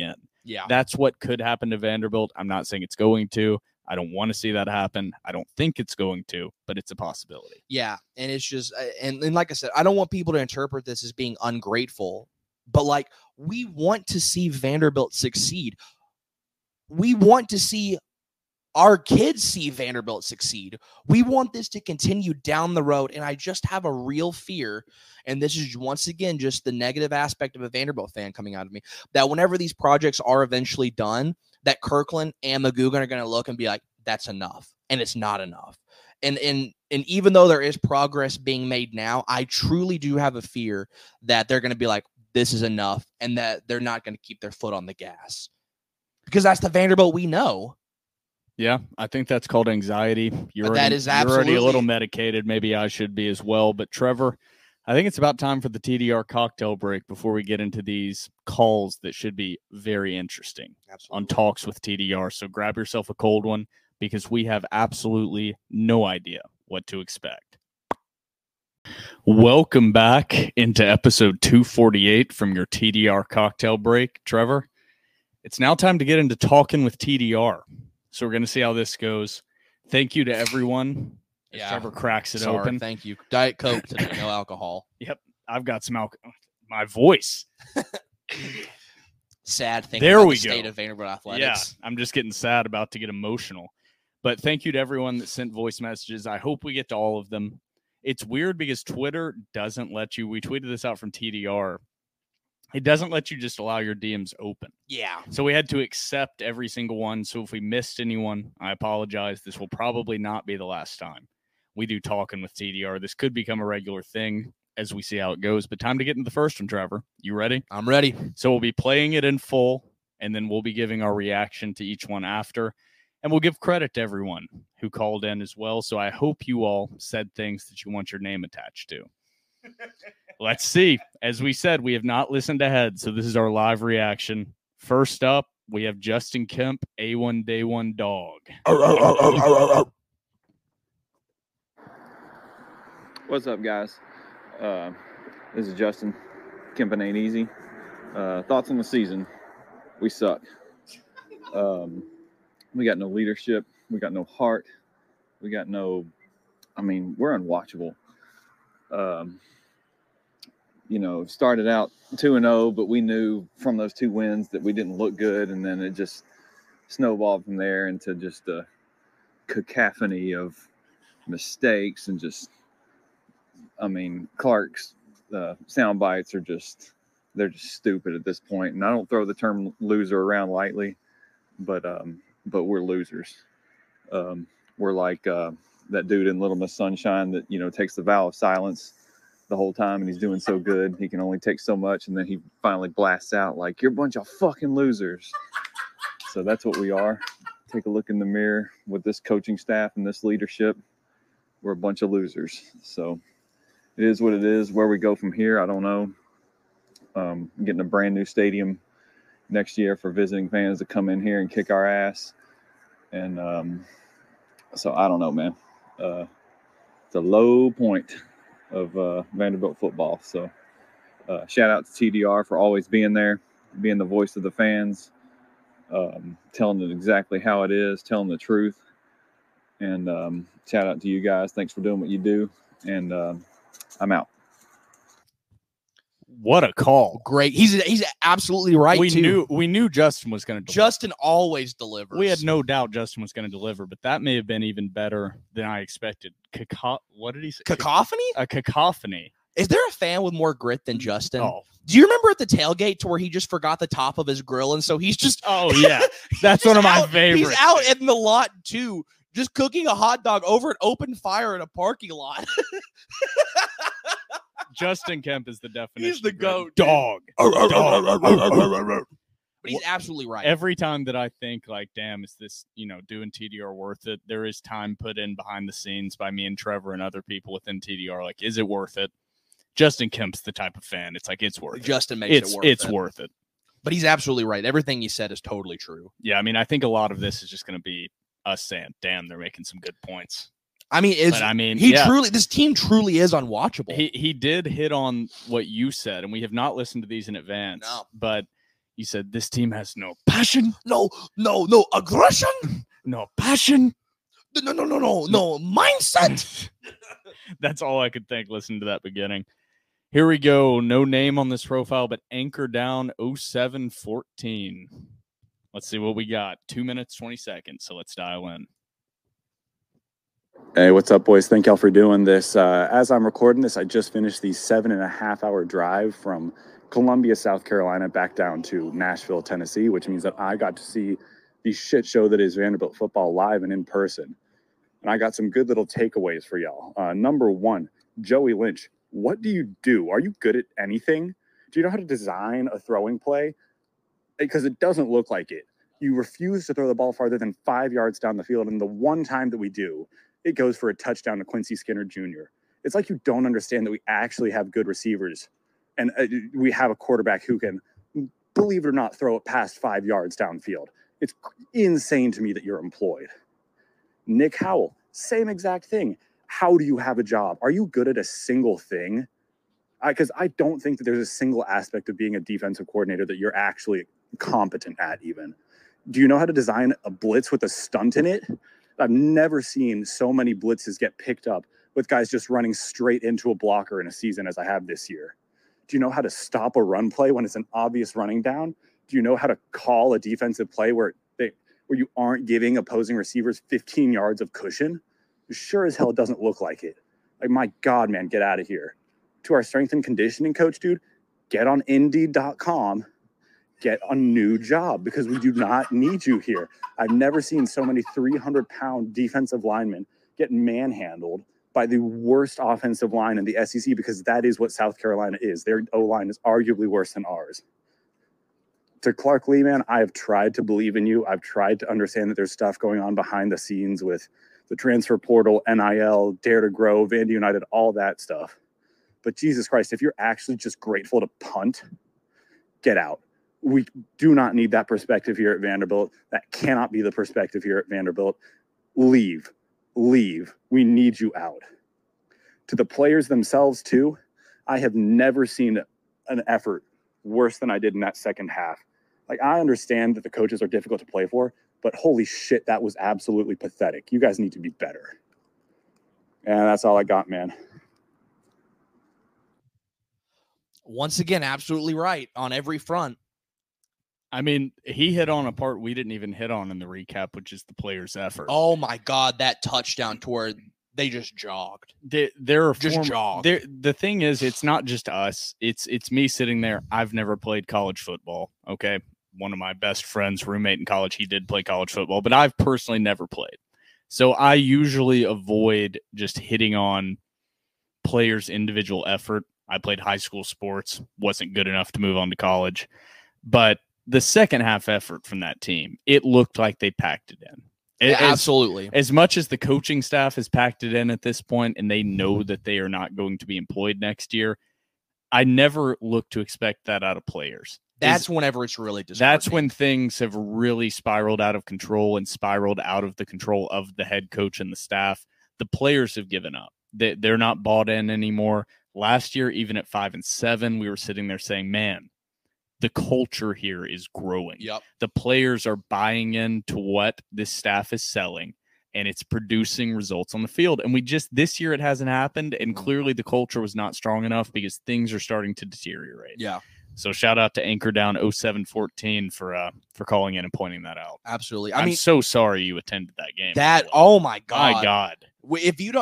Yeah. That's what could happen to Vanderbilt. I'm not saying it's going to. I don't want to see that happen. I don't think it's going to, but it's a possibility. Yeah. And it's just, and like I said, I don't want people to interpret this as being ungrateful, but like, we want to see Vanderbilt succeed. We want to see our kids see Vanderbilt succeed. We want this to continue down the road. And I just have a real fear. And this is once again, just the negative aspect of a Vanderbilt fan coming out of me, that whenever these projects are eventually done, that Kirkland and McGugan are going to look and be like, that's enough. And it's not enough. And even though there is progress being made now, I truly do have a fear that they're going to be like, this is enough. And that they're not going to keep their foot on the gas, because that's the Vanderbilt we know. Yeah, I think that's called anxiety. You're That already, is you're already a absolutely- little medicated. Maybe I should be as well. But Trevor, I think it's about time for the TDR cocktail break before we get into these calls that should be very interesting on Talks with TDR. So grab yourself a cold one, because we have absolutely no idea what to expect. Welcome back into episode 248 from your TDR cocktail break. Trevor, it's now time to get into Talking with TDR. So we're going to see how this goes. Thank you to everyone. As Yeah. Trevor cracks it Sorry, open. thank you. Diet Coke today, no alcohol. Yep, I've got some alcohol. My voice. Sad thinking There about we the state go. of Vanderbilt Yeah, athletics. I'm just getting sad, about to get emotional. But thank you to everyone that sent voice messages. I hope we get to all of them. It's weird because Twitter doesn't let you. We tweeted this out from TDR. It doesn't let you just allow your DMs open. Yeah. So we had to accept every single one. So if we missed anyone, I apologize. This will probably not be the last time we do Talking with TDR. This could become a regular thing as we see how it goes. But time to get into the first one, Trevor. You ready? I'm ready. So we'll be playing it in full, and then we'll be giving our reaction to each one after. And we'll give credit to everyone who called in as well. So I hope you all said things that you want your name attached to. Let's see. As we said, we have not listened ahead, so this is our live reaction. First up, we have Justin Kemp, A1 Day 1 Dog. What's up, guys? This is Justin. Kempin ain't easy. Thoughts on the season? We suck. We got no leadership. We got no heart. We got no. I mean, we're unwatchable. Started out 2-0, but we knew from those 2 wins that we didn't look good, and then it just snowballed from there into just a cacophony of mistakes and just. I mean, Clark's sound bites are they're just stupid at this point. And I don't throw the term loser around lightly, but we're losers. We're like that dude in Little Miss Sunshine that, takes the vow of silence the whole time, and he's doing so good. He can only take so much, and then he finally blasts out like, you're a bunch of fucking losers. So that's what we are. Take a look in the mirror with this coaching staff and this leadership. We're a bunch of losers. So it is what it is. Where we go from here, I don't know. Getting a brand new stadium next year for visiting fans to come in here and kick our ass. And so I don't know, man. It's a low point of Vanderbilt football. So shout out to TDR for always being there, being the voice of the fans, telling it exactly how it is, telling the truth. And shout out to you guys. Thanks for doing what you do. And I'm out. What a call. Great. He's absolutely right. We too. knew Justin was going to deliver. Justin always delivers. We had no doubt Justin was going to deliver, but that may have been even better than I expected. What did he say? Cacophony? A cacophony. Is there a fan with more grit than Justin? Oh, Do you remember at the tailgate to where he just forgot the top of his grill, and so he's just yeah. That's one of my out- favorites. He's out in the lot too, just cooking a hot dog over an open fire in a parking lot. Justin Kemp is the definition. He's the of great. goat, Dog. But he's absolutely right. Every time that I think like, damn, is this, doing TDR worth it? There is time put in behind the scenes by me and Trevor and other people within TDR. Like, is it worth it? Justin Kemp's the type of fan. It's like, it's worth it. Justin makes it worth it. It's worth it. But he's absolutely right. Everything he said is totally true. Yeah, I mean, I think a lot of this is just going to be us saying, damn, they're making some good points. I mean, this team truly is unwatchable. He did hit on what you said, and we have not listened to these in advance. No. But You said this team has no passion, No aggression. no passion. No mindset. That's all I could think. Listen to that beginning. Here we go. No name on this profile, but Anchor Down 0714. Let's see what we got. 2 minutes, 20 seconds. So let's dial in. Hey, what's up, boys? Thank y'all for doing this. As I'm recording this, I just finished the 7.5-hour drive from Columbia, South Carolina, back down to Nashville, Tennessee, which means that I got to see the shit show that is Vanderbilt football live and in person. And I got some good little takeaways for y'all. Number one, Joey Lynch. What do you do? Are you good at anything? Do you know how to design a throwing play? Because it doesn't look like it. You refuse to throw the ball farther than 5 yards down the field. And the one time that we do, it goes for a touchdown to Quincy Skinner Jr. It's like you don't understand that we actually have good receivers. And we have a quarterback who can, believe it or not, throw it past 5 yards downfield. It's insane to me that you're employed. Nick Howell, same exact thing. How do you have a job? Are you good at a single thing? Because I don't think that there's a single aspect of being a defensive coordinator that you're actually competent at even. Do you know how to design a blitz with a stunt in it? I've never seen so many blitzes get picked up with guys just running straight into a blocker in a season as I have this year. Do you know how to stop a run play when it's an obvious running down? Do you know how to call a defensive play where you aren't giving opposing receivers 15 yards of cushion? Sure as hell it doesn't look like it. Like, my God, man, get out of here. To our strength and conditioning coach, dude, get on Indeed.com, get a new job, because we do not need you here. I've never seen so many 300-pound defensive linemen get manhandled by the worst offensive line in the SEC, because that is what South Carolina is. Their O-line is arguably worse than ours. To Clark Lee, man, I have tried to believe in you. I've tried to understand that there's stuff going on behind the scenes with the transfer portal, NIL, Dare to Grow, Vandy United, all that stuff. But Jesus Christ, if you're actually just grateful to punt, get out. We do not need that perspective here at Vanderbilt. That cannot be the perspective here at Vanderbilt. Leave. We need you out. To the players themselves, too, I have never seen an effort worse than I did in that second half. Like, I understand that the coaches are difficult to play for, but holy shit, that was absolutely pathetic. You guys need to be better. And that's all I got, man. Once again, absolutely right on every front. I mean, he hit on a part we didn't even hit on in the recap, which is the player's effort. Oh my God, that touchdown toward they just jogged. There are just jogged. The thing is, it's not just us. It's me sitting there. I've never played college football. Okay, one of my best friends, roommate in college, he did play college football, but I've personally never played. So I usually avoid just hitting on players' individual effort. I played high school sports, wasn't good enough to move on to college, but the second half effort from that team, it looked like they packed it in. Yeah, absolutely. As much as the coaching staff has packed it in at this point and they know that they are not going to be employed next year, I never look to expect that out of players. That's whenever it's really disheartening. That's when things have really spiraled out of control and spiraled out of the control of the head coach and the staff. The players have given up. They're not bought in anymore. Last year, even at 5-7, we were sitting there saying, man, the culture here is growing. Yep. The players are buying into what this staff is selling, and it's producing results on the field. And this year it hasn't happened, and clearly the culture was not strong enough because things are starting to deteriorate. Yeah. So shout out to Anchor Down 0714 for calling in and pointing that out. Absolutely. I'm so sorry you attended that game. Oh my God. My God. If you're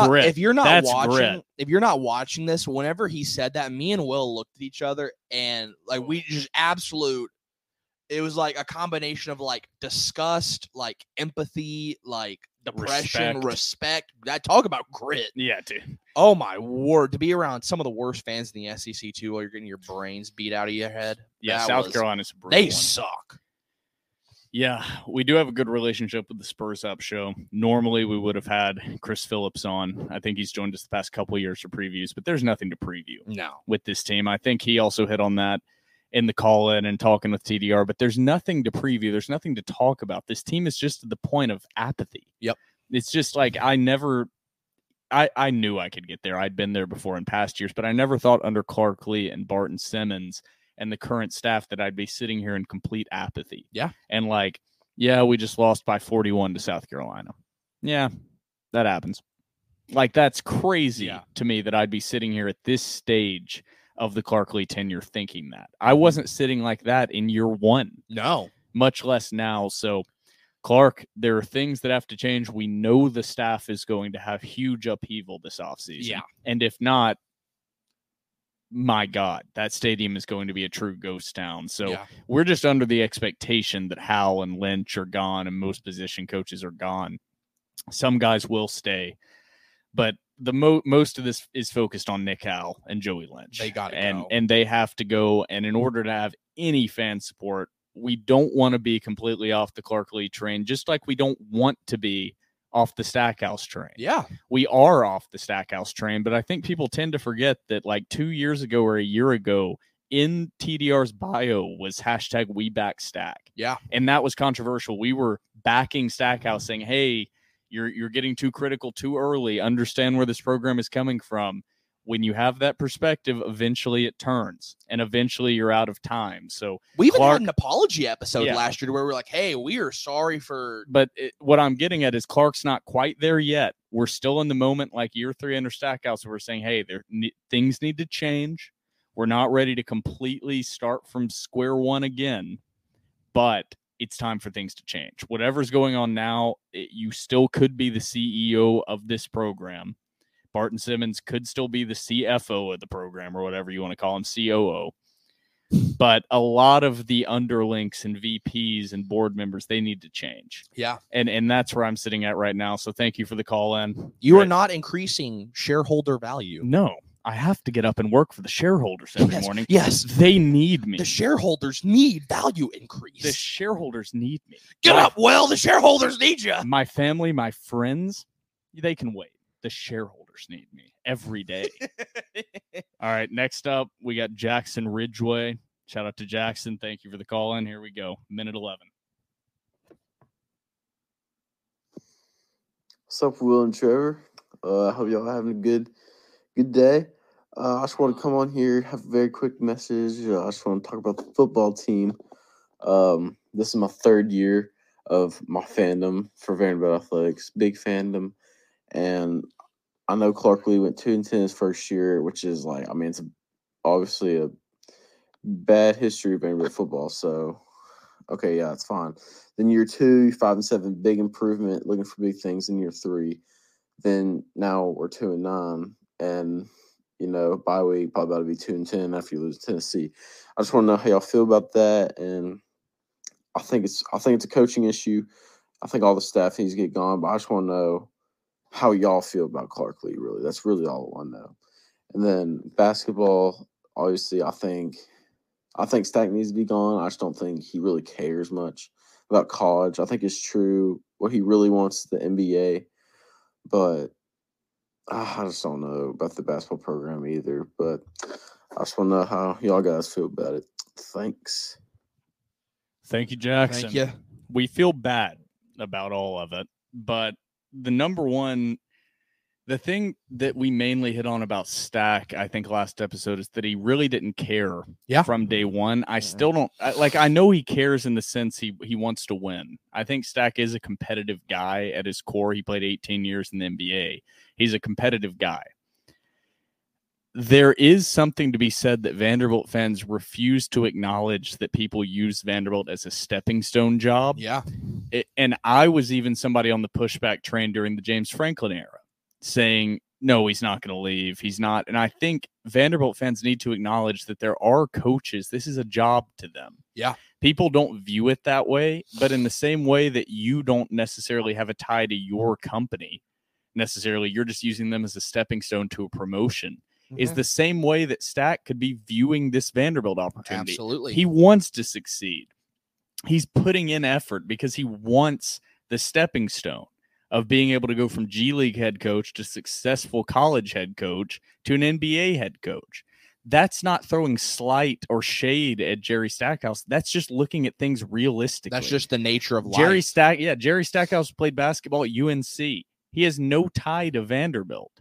not watching this, whenever he said that, me and Will looked at each other and like we just it was like a combination of like disgust, like empathy, like depression, respect. That talk about grit. Yeah, dude. Oh my word! To be around some of the worst fans in the SEC too, while you're getting your brains beat out of your head. Yeah, South Carolina's a brutal they one. suck. Yeah, we do have a good relationship with the Spurs Up show. Normally, we would have had Chris Phillips on. I think he's joined us the past couple of years for previews, but there's nothing to preview with this team. I think he also hit on that in the call-in and talking with TDR, but there's nothing to preview. There's nothing to talk about. This team is just at the point of apathy. Yep. It's just like I knew I could get there. I'd been there before in past years, but I never thought under Clark Lee and Barton Simmons and the current staff that I'd be sitting here in complete apathy. Yeah. And like, yeah, we just lost by 41 to South Carolina. Yeah, that happens. Like, that's crazy to me that I'd be sitting here at this stage of the Clark Lee tenure thinking that. I wasn't sitting like that in year one. No. Much less now. So, Clark, there are things that have to change. We know the staff is going to have huge upheaval this offseason. Yeah. And if not, my God, that stadium is going to be a true ghost town. So we're just under the expectation that Hal and Lynch are gone and most position coaches are gone. Some guys will stay, but the most of this is focused on Nick Hal and Joey Lynch. They got to go. And they have to go. And in order to have any fan support, we don't want to be completely off the Clark Lee train, just like we don't want to be off the Stackhouse train. Yeah. We are off the Stackhouse train, but I think people tend to forget that like 2 years ago or a year ago in TDR's bio was hashtag We Back Stack. Yeah. And that was controversial. We were backing Stackhouse saying, hey, you're getting too critical too early. Understand where this program is coming from. When you have that perspective, eventually it turns, and eventually you're out of time. So we even had an apology episode last year where we're like, hey, we are sorry for. But what I'm getting at is Clark's not quite there yet. We're still in the moment like year 3 under Stackhouse where we're saying, hey, things need to change. We're not ready to completely start from square one again, but it's time for things to change. Whatever's going on now, you still could be the CEO of this program. Barton Simmons could still be the CFO of the program or whatever you want to call him, COO. But a lot of the underlinks and VPs and board members, they need to change. Yeah. And that's where I'm sitting at right now. So thank you for the call in. You are not increasing shareholder value. No, I have to get up and work for the shareholders every morning. Yes. They need me. The shareholders need value increase. The shareholders need me. Get up, Will. The shareholders need you. My family, my friends, they can wait. The shareholders need me every day. All right, next up, we got Jackson Ridgeway. Shout out to Jackson. Thank you for the call in. Here we go. Minute 11. What's up, Will and Trevor? I hope y'all having a good day. I just want to come on here, have a very quick message. I just want to talk about the football team. This is my 3rd year of my fandom for Vanderbilt Athletics. Big fandom. And I know Clark Lee went 2-10 his first year, which is like, I mean, it's obviously a bad history of Vanderbilt football. So, okay, yeah, it's fine. Then year 2, 5-7, big improvement, looking for big things in year 3. Then now we're 2-9, and you know, bye week probably about to be 2-10 after you lose to Tennessee. I just want to know how y'all feel about that, and I think it's a coaching issue. I think all the staff needs to get gone, but I just want to know how y'all feel about Clark Lee, really. That's really all I want to know. And then basketball, obviously, I think Stack needs to be gone. I just don't think he really cares much about college. I think it's true what he really wants is the NBA, but I just don't know about the basketball program either. But I just want to know how y'all guys feel about it. Thanks. Thank you, Jackson. Thank you. We feel bad about all of it, but the number one, the thing that we mainly hit on about Stack, I think last episode, is that he really didn't care from day one. I still don't I know he cares in the sense he wants to win. I think Stack is a competitive guy at his core. He played 18 years in the NBA. He's a competitive guy. There is something to be said that Vanderbilt fans refuse to acknowledge that people use Vanderbilt as a stepping stone job. Yeah. And I was even somebody on the pushback train during the James Franklin era saying, no, he's not going to leave. He's not. And I think Vanderbilt fans need to acknowledge that there are coaches. This is a job to them. Yeah. People don't view it that way, but in the same way that you don't necessarily have a tie to your company necessarily, you're just using them as a stepping stone to a promotion. Is the same way that Stack could be viewing this Vanderbilt opportunity. Absolutely. He wants to succeed. He's putting in effort because he wants the stepping stone of being able to go from G League head coach to successful college head coach to an NBA head coach. That's not throwing slight or shade at Jerry Stackhouse. That's just looking at things realistically. That's just the nature of life. Jerry Stackhouse played basketball at UNC. He has no tie to Vanderbilt.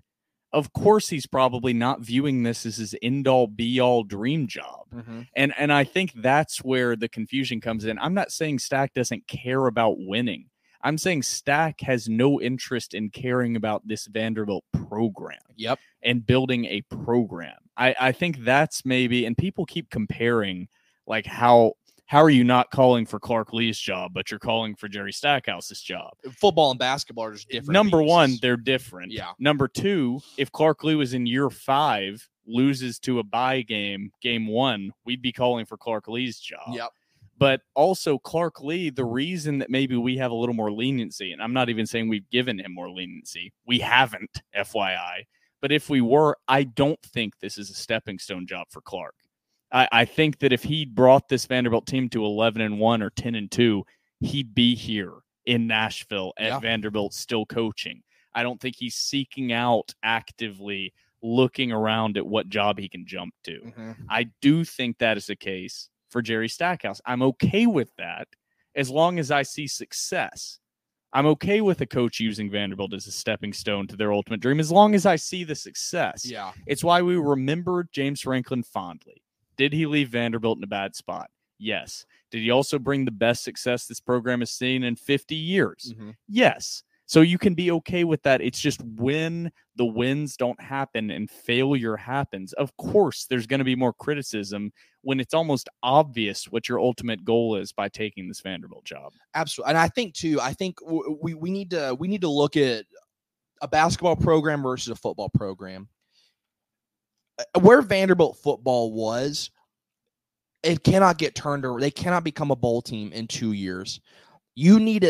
of course he's probably not viewing this as his end-all be-all dream job. And I think that's where the confusion comes in. I'm not saying Stack doesn't care about winning. I'm saying Stack has no interest in caring about this Vanderbilt program. Yep. And building a program. I think that's maybe, and people keep comparing, like, how are you not calling for Clark Lee's job, but you're calling for Jerry Stackhouse's job? Football and basketball are just different. Number beasts. one, they're different. Yeah. Number two, if Clark Lee was in year 5, loses to a bye game 1, we'd be calling for Clark Lee's job. Yep. But also Clark Lee, the reason that maybe we have a little more leniency, and I'm not even saying we've given him more leniency. We haven't, FYI. But if we were, I don't think this is a stepping stone job for Clark. I think that if he brought this Vanderbilt team to 11-1 or 10-2, he'd be here in Nashville at Vanderbilt still coaching. I don't think he's seeking out actively looking around at what job he can jump to. I do think that is the case for Jerry Stackhouse. I'm okay with that as long as I see success. I'm okay with a coach using Vanderbilt as a stepping stone to their ultimate dream as long as I see the success. Yeah. It's why we remember James Franklin fondly. Did he leave Vanderbilt in a bad spot? Yes. Did he also bring the best success this program has seen in 50 years? Yes. So you can be okay with that. It's just when the wins don't happen and failure happens, of course, there's going to be more criticism when it's almost obvious what your ultimate goal is by taking this Vanderbilt job. Absolutely. And I think we need to look at a basketball program versus a football program. Where Vanderbilt football was, it cannot get turned around. They cannot become a bowl team in 2 years. You need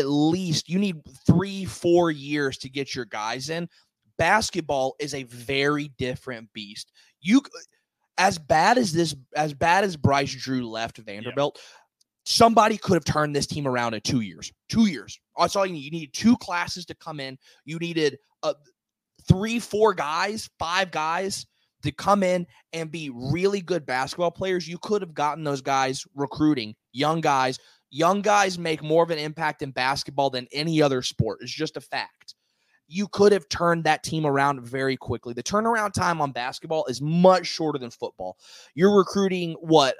3-4 years to get your guys in. Basketball is a very different beast. As bad as Bryce Drew left Vanderbilt, somebody could have turned this team around in 2 years. 2 years. That's all you need. You needed 2 classes to come in. You needed 3-4 guys, 5 guys to come in and be really good basketball players. You could have gotten those guys recruiting young guys. Young guys make more of an impact in basketball than any other sport. It's just a fact. You could have turned that team around very quickly. The turnaround time on basketball is much shorter than football. You're recruiting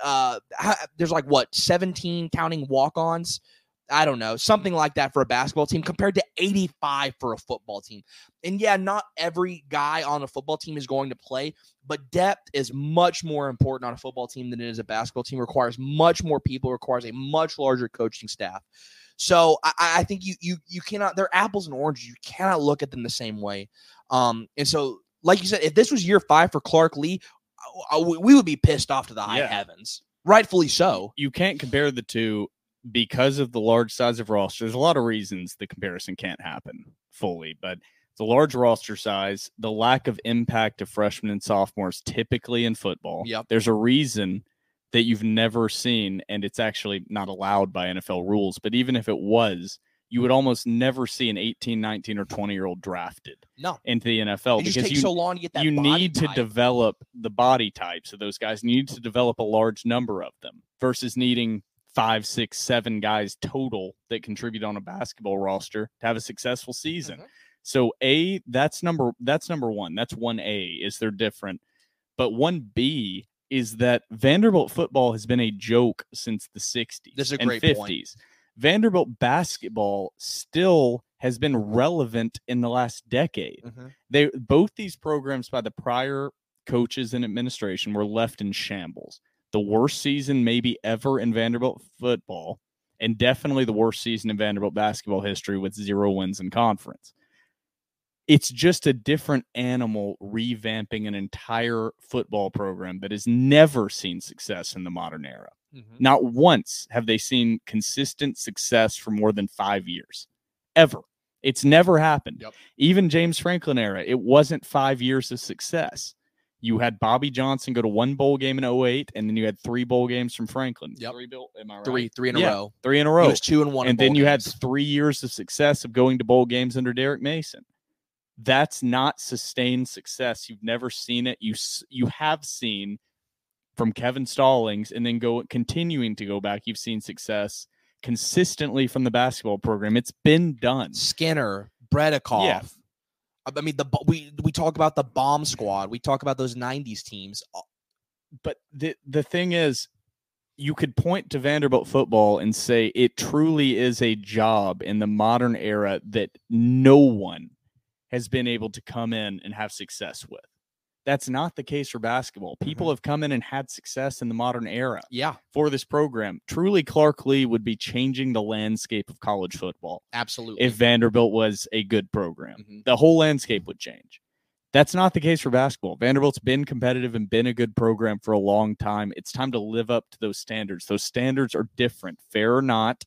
there's 17 counting walk-ons. I don't know, something like that for a basketball team compared to 85 for a football team. And yeah, not every guy on a football team is going to play, but depth is much more important on a football team than it is a basketball team. It requires much more people, requires a much larger coaching staff. So I think you cannot, they're apples and oranges. You cannot look at them the same way. And so, like you said, if this was year 5 for Clark Lee, we would be pissed off to the high heavens. Rightfully so. You can't compare the two because of the large size of roster. There's a lot of reasons the comparison can't happen fully, but the large roster size, the lack of impact of freshmen and sophomores typically in football. There's a reason that you've never seen, and it's actually not allowed by NFL rules, but even if it was, you would almost never see an 18, 19, or 20-year-old drafted into the NFL. It just takes so long to get that you body need to type. Develop the body types of those guys. You need to develop a large number of them versus needing 5, 6, 7 guys total that contribute on a basketball roster to have a successful season. So that's number 1. That's 1A is they're different. But 1B is that Vanderbilt football has been a joke since the 60s This is a and great 50s. point. Vanderbilt basketball still has been relevant in the last decade. Both these programs by the prior coaches and administration were left in shambles. The worst season maybe ever in Vanderbilt football, and definitely the worst season in Vanderbilt basketball history with 0 wins in conference. It's just a different animal revamping an entire football program that has never seen success in the modern era. Not once have they seen consistent success for more than 5 years, ever. It's never happened. Even James Franklin era, it wasn't 5 years of success. You had Bobby Johnson go to 1 bowl game in 2008, and then you had 3 bowl games from Franklin. 3, am I right? 3 in a row. 3 in a row. He was 2-1. And then you had 3 years of success of going to bowl games under Derek Mason. That's not sustained success. You've never seen it. You have seen from Kevin Stallings, and then continuing to go back. You've seen success consistently from the basketball program. It's been done. Skinner, Bredikoff. I mean, we talk about the bomb squad. We talk about those 90s teams. But the thing is, you could point to Vanderbilt football and say it truly is a job in the modern era that no one has been able to come in and have success with. That's not the case for basketball. People have come in and had success in the modern era. Yeah. For this program. Truly, Clark Lee would be changing the landscape of college football. Absolutely. If Vanderbilt was a good program. The whole landscape would change. That's not the case for basketball. Vanderbilt's been competitive and been a good program for a long time. It's time to live up to those standards. Those standards are different, fair or not.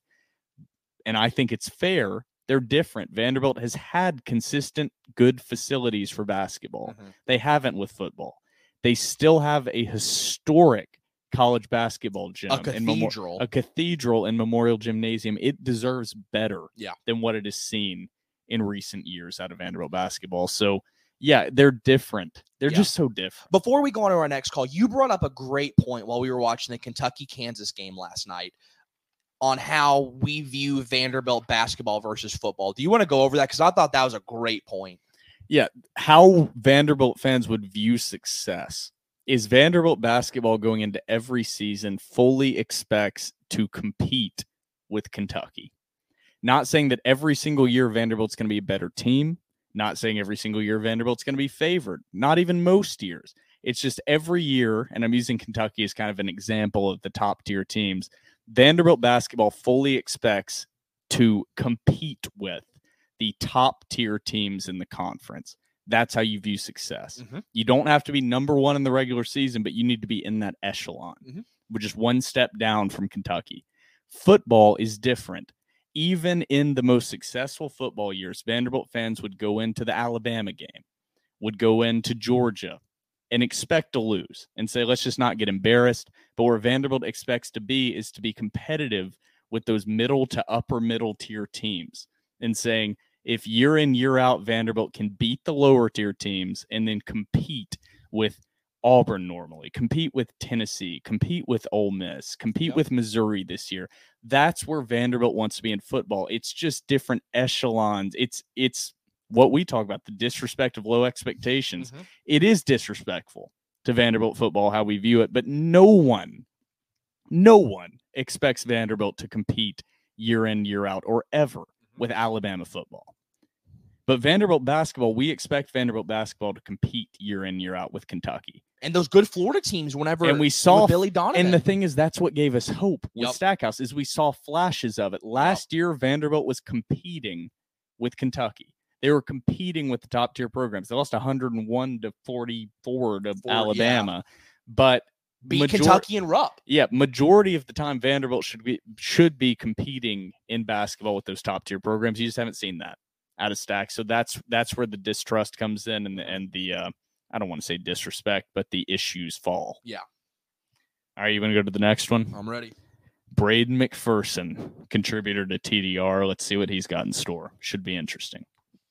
And I think it's fair. They're different. Vanderbilt has had consistent, good facilities for basketball. They haven't with football. They still have a historic college basketball gym. A cathedral. A cathedral in Memorial Gymnasium. It deserves better than what it has seen in recent years out of Vanderbilt basketball. So, yeah, they're different. They're just so different. Before we go on to our next call, you brought up a great point while we were watching the Kentucky-Kansas game last night on how we view Vanderbilt basketball versus football. Do you want to go over that? Because I thought that was a great point. Yeah, how Vanderbilt fans would view success is Vanderbilt basketball going into every season fully expects to compete with Kentucky. Not saying that every single year Vanderbilt's going to be a better team. Not saying every single year Vanderbilt's going to be favored. Not even most years. It's just every year, and I'm using Kentucky as kind of an example of the top-tier teams, Vanderbilt basketball fully expects to compete with the top-tier teams in the conference. That's how you view success. You don't have to be number one in the regular season, but you need to be in that echelon. We're just one step down from Kentucky. Football is different. Even in the most successful football years, Vanderbilt fans would go into the Alabama game, would go into Georgia, and expect to lose and say, let's just not get embarrassed. But where Vanderbilt expects to be is to be competitive with those middle to upper middle tier teams and saying, if year in, year out, Vanderbilt can beat the lower tier teams and then compete with Auburn normally, compete with Tennessee, compete with Ole Miss, compete with Missouri this year. That's where Vanderbilt wants to be in football. It's just different echelons. It's what we talk about, the disrespect of low expectations. It is disrespectful to Vanderbilt football, how we view it, but no one expects Vanderbilt to compete year in, year out, or ever with Alabama football. But Vanderbilt basketball, we expect Vanderbilt basketball to compete year in, year out with Kentucky. And those good Florida teams whenever and we saw Billy Donovan. And the thing is, that's what gave us hope with Stackhouse, is we saw flashes of it. Last year, Vanderbilt was competing with Kentucky. They were competing with the top tier programs. They lost 101 to 44 to Alabama. But beat Kentucky and Rupp. Yeah, majority of the time Vanderbilt should be competing in basketball with those top tier programs. You just haven't seen that out of Stack. So that's where the distrust comes in and the I don't want to say disrespect, but the issues fall. Yeah. All right, you want to go to the next one? I'm ready. Braden McPherson, contributor to TDR. Let's see what he's got in store. Should be interesting.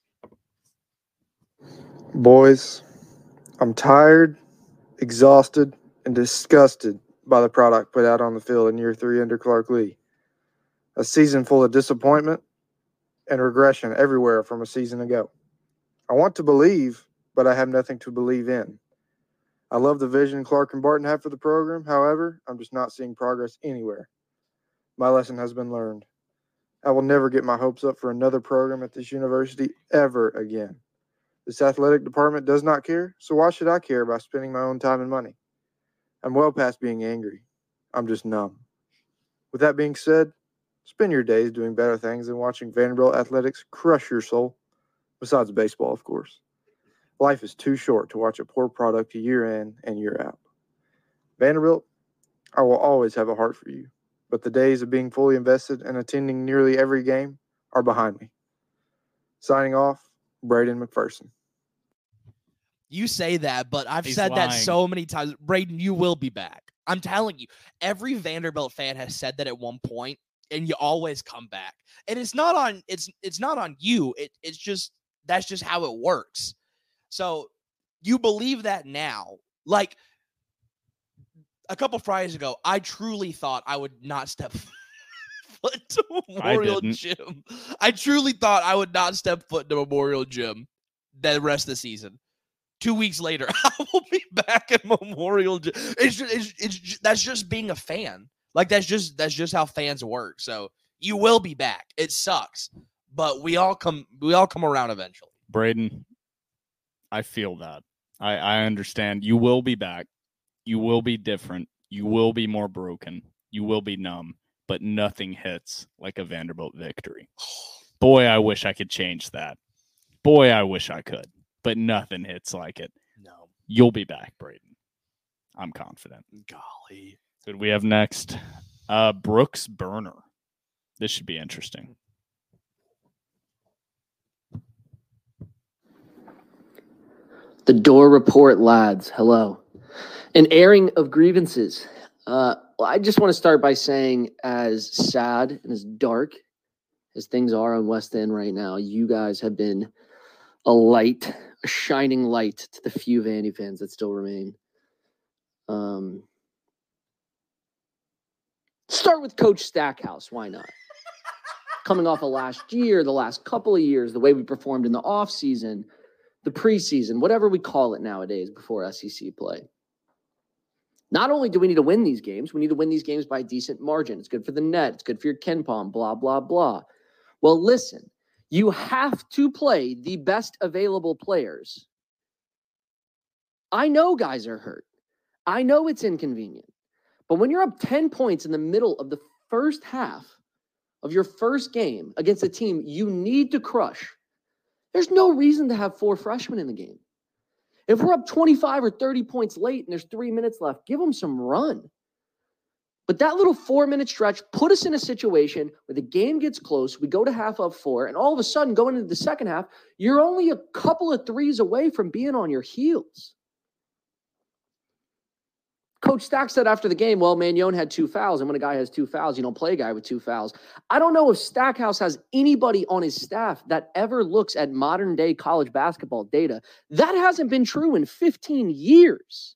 Boys, I'm tired, exhausted, and disgusted by the product put out on the field in year 3 under Clark Lee. A season full of disappointment and regression everywhere from a season ago. I want to believe, but I have nothing to believe in. I love the vision Clark and Barton have for the program. However, I'm just not seeing progress anywhere. My lesson has been learned. I will never get my hopes up for another program at this university ever again. This athletic department does not care, so why should I care about spending my own time and money? I'm well past being angry. I'm just numb. With that being said, spend your days doing better things than watching Vanderbilt athletics crush your soul, besides baseball, of course. Life is too short to watch a poor product year in and year out. Vanderbilt, I will always have a heart for you, but the days of being fully invested and attending nearly every game are behind me. Signing off, Braden McPherson. You say that, but I've He's said lying. that so many times. Braden, you will be back. I'm telling you, every Vanderbilt fan has said that at one point, and you always come back. And it's not on you. It's just that's just how it works. So you believe that now. Like a couple Fridays ago, I truly thought I would not step foot to Memorial Gym. I truly thought I would not step foot to Memorial Gym the rest of the season. 2 weeks later, I will be back at Memorial. That's just being a fan. Like that's just how fans work. So you will be back. It sucks, but we all come around eventually. Braden, I feel that. I understand. You will be back. You will be different. You will be more broken. You will be numb, but nothing hits like a Vanderbilt victory. Boy, I wish I could change that. Boy, I wish I could. But nothing hits like it. No. You'll be back, Braden. I'm confident. Golly. Who do we have next? Brooks Burner. This should be interesting. The Door Report lads. Hello. An airing of grievances. Well, I just want to start by saying, as sad and as dark as things are on West End right now, you guys have been a light, a shining light to the few Vandy fans that still remain. Start with Coach Stackhouse. Why not? Coming off of last year, the last couple of years, the way we performed in the offseason, the preseason, whatever we call it nowadays before SEC play. Not only do we need to win these games, we need to win these games by a decent margin. It's good for the net. It's good for your KenPom, blah, blah, blah. Well, listen. You have to play the best available players. I know guys are hurt. I know it's inconvenient. But when you're up 10 points in the middle of the first half of your first game against a team you need to crush, there's no reason to have 4 freshmen in the game. If we're up 25 or 30 points late and there's 3 minutes left, give them some run. But that little 4-minute stretch put us in a situation where the game gets close, we go to half of 4, and all of a sudden, going into the second half, you're only a couple of threes away from being on your heels. Coach Stack said after the game, well, Mannion had 2 fouls, and when a guy has 2 fouls, you don't play a guy with 2 fouls. I don't know if Stackhouse has anybody on his staff that ever looks at modern-day college basketball data. That hasn't been true in 15 years.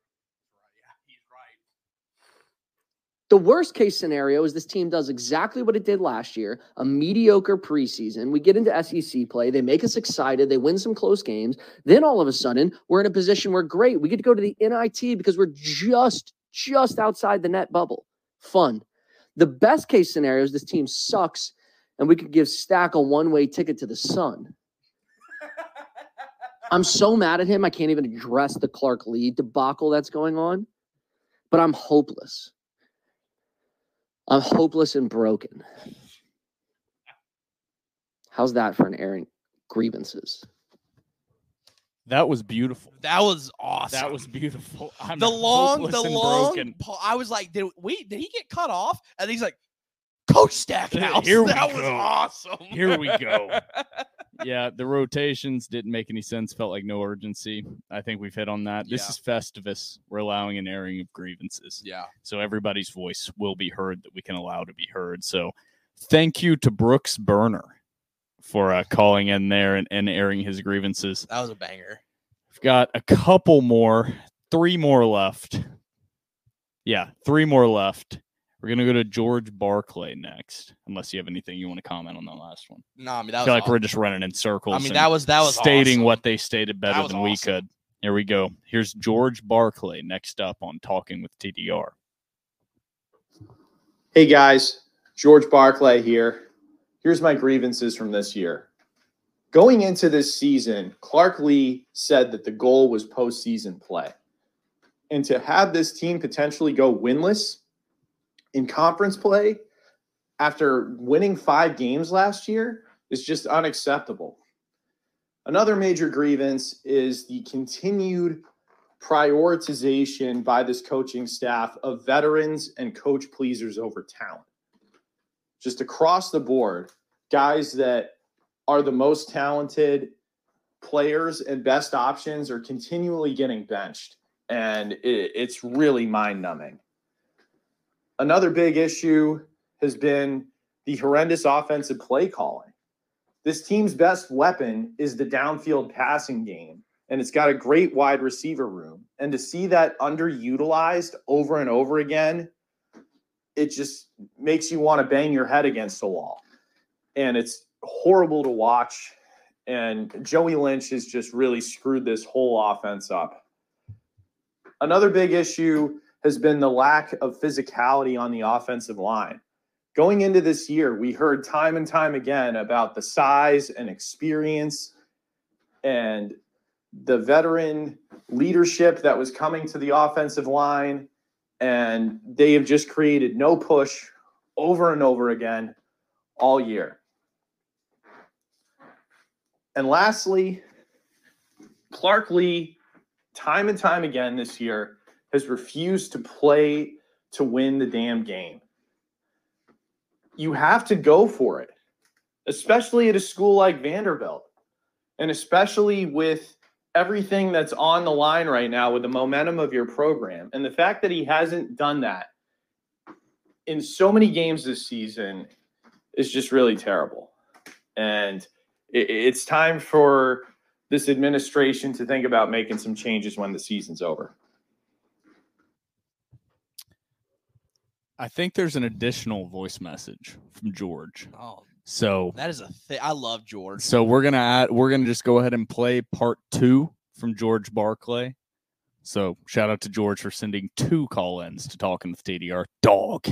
The worst case scenario is this team does exactly what it did last year, a mediocre preseason. We get into SEC play. They make us excited. They win some close games. Then all of a sudden, we're in a position where, great, we get to go to the NIT because we're just outside the net bubble. Fun. The best case scenario is this team sucks and we could give Stack a one-way ticket to the sun. I'm so mad at him, I can't even address the Clark Lee debacle that's going on, but I'm hopeless. I'm hopeless and broken. How's that for an airing grievances? That was beautiful. That was awesome. That was beautiful. I'm the long. broken. I was like, did he get cut off? And he's like, Coach Stackhouse. That was awesome. Here we go. Yeah, the rotations didn't make any sense. Felt like no urgency. I think we've hit on that. This is Festivus. We're allowing an airing of grievances. Yeah. So everybody's voice will be heard that we can allow to be heard. So thank you to Brooks Burner for calling in there and airing his grievances. That was a banger. We've got a couple more. 3 more left. Yeah, 3 more left. We're going to go to George Barclay next, unless you have anything you want to comment on that last one. No, I mean, that was I feel like awesome. we're just running in circles. I mean, that was stating awesome. what they stated better than we could. Here we go. Here's George Barclay next up on Talking with TDR. Hey, guys. George Barclay here. Here's my grievances from this year. Going into this season, Clark Lee said that the goal was postseason play. And to have this team potentially go winless in conference play after winning 5 games last year is just unacceptable. Another major grievance is the continued prioritization by this coaching staff of veterans and coach pleasers over talent. Just across the board, guys that are the most talented players and best options are continually getting benched, and it's really mind-numbing. Another big issue has been the horrendous offensive play calling. This team's best weapon is the downfield passing game, and it's got a great wide receiver room. And to see that underutilized over and over again, it just makes you want to bang your head against the wall. And it's horrible to watch. And Joey Lynch has just really screwed this whole offense up. Another big issue has been the lack of physicality on the offensive line. Going into this year, we heard time and time again about the size and experience and the veteran leadership that was coming to the offensive line, and they have just created no push over and over again all year. And lastly, Clark Lea, time and time again this year, has refused to play to win the damn game. You have to go for it, especially at a school like Vanderbilt, and especially with everything that's on the line right now with the momentum of your program. And the fact that he hasn't done that in so many games this season is just really terrible. And it's time for this administration to think about making some changes when the season's over. I think there's an additional voice message from George. Oh, so that is a thing. I love George. So we're gonna just go ahead and play part 2 from George Barclay. So shout out to George for sending 2 call-ins to Talking with TDR. Dog.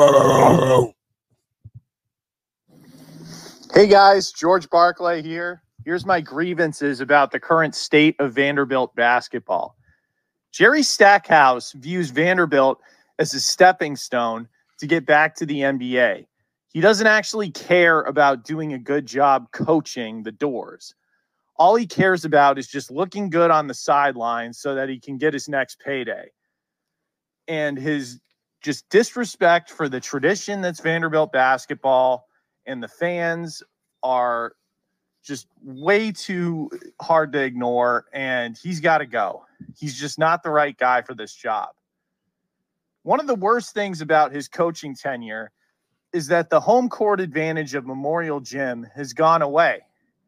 Hey guys, George Barclay here. Here's my grievances about the current state of Vanderbilt basketball. Jerry Stackhouse views Vanderbilt as a stepping stone to get back to the NBA. He doesn't actually care about doing a good job coaching the Doors. All he cares about is just looking good on the sidelines so that he can get his next payday. And his just disrespect for the tradition that's Vanderbilt basketball and the fans are just way too hard to ignore, and he's got to go. He's just not the right guy for this job. One of the worst things about his coaching tenure is that the home court advantage of Memorial Gym has gone away.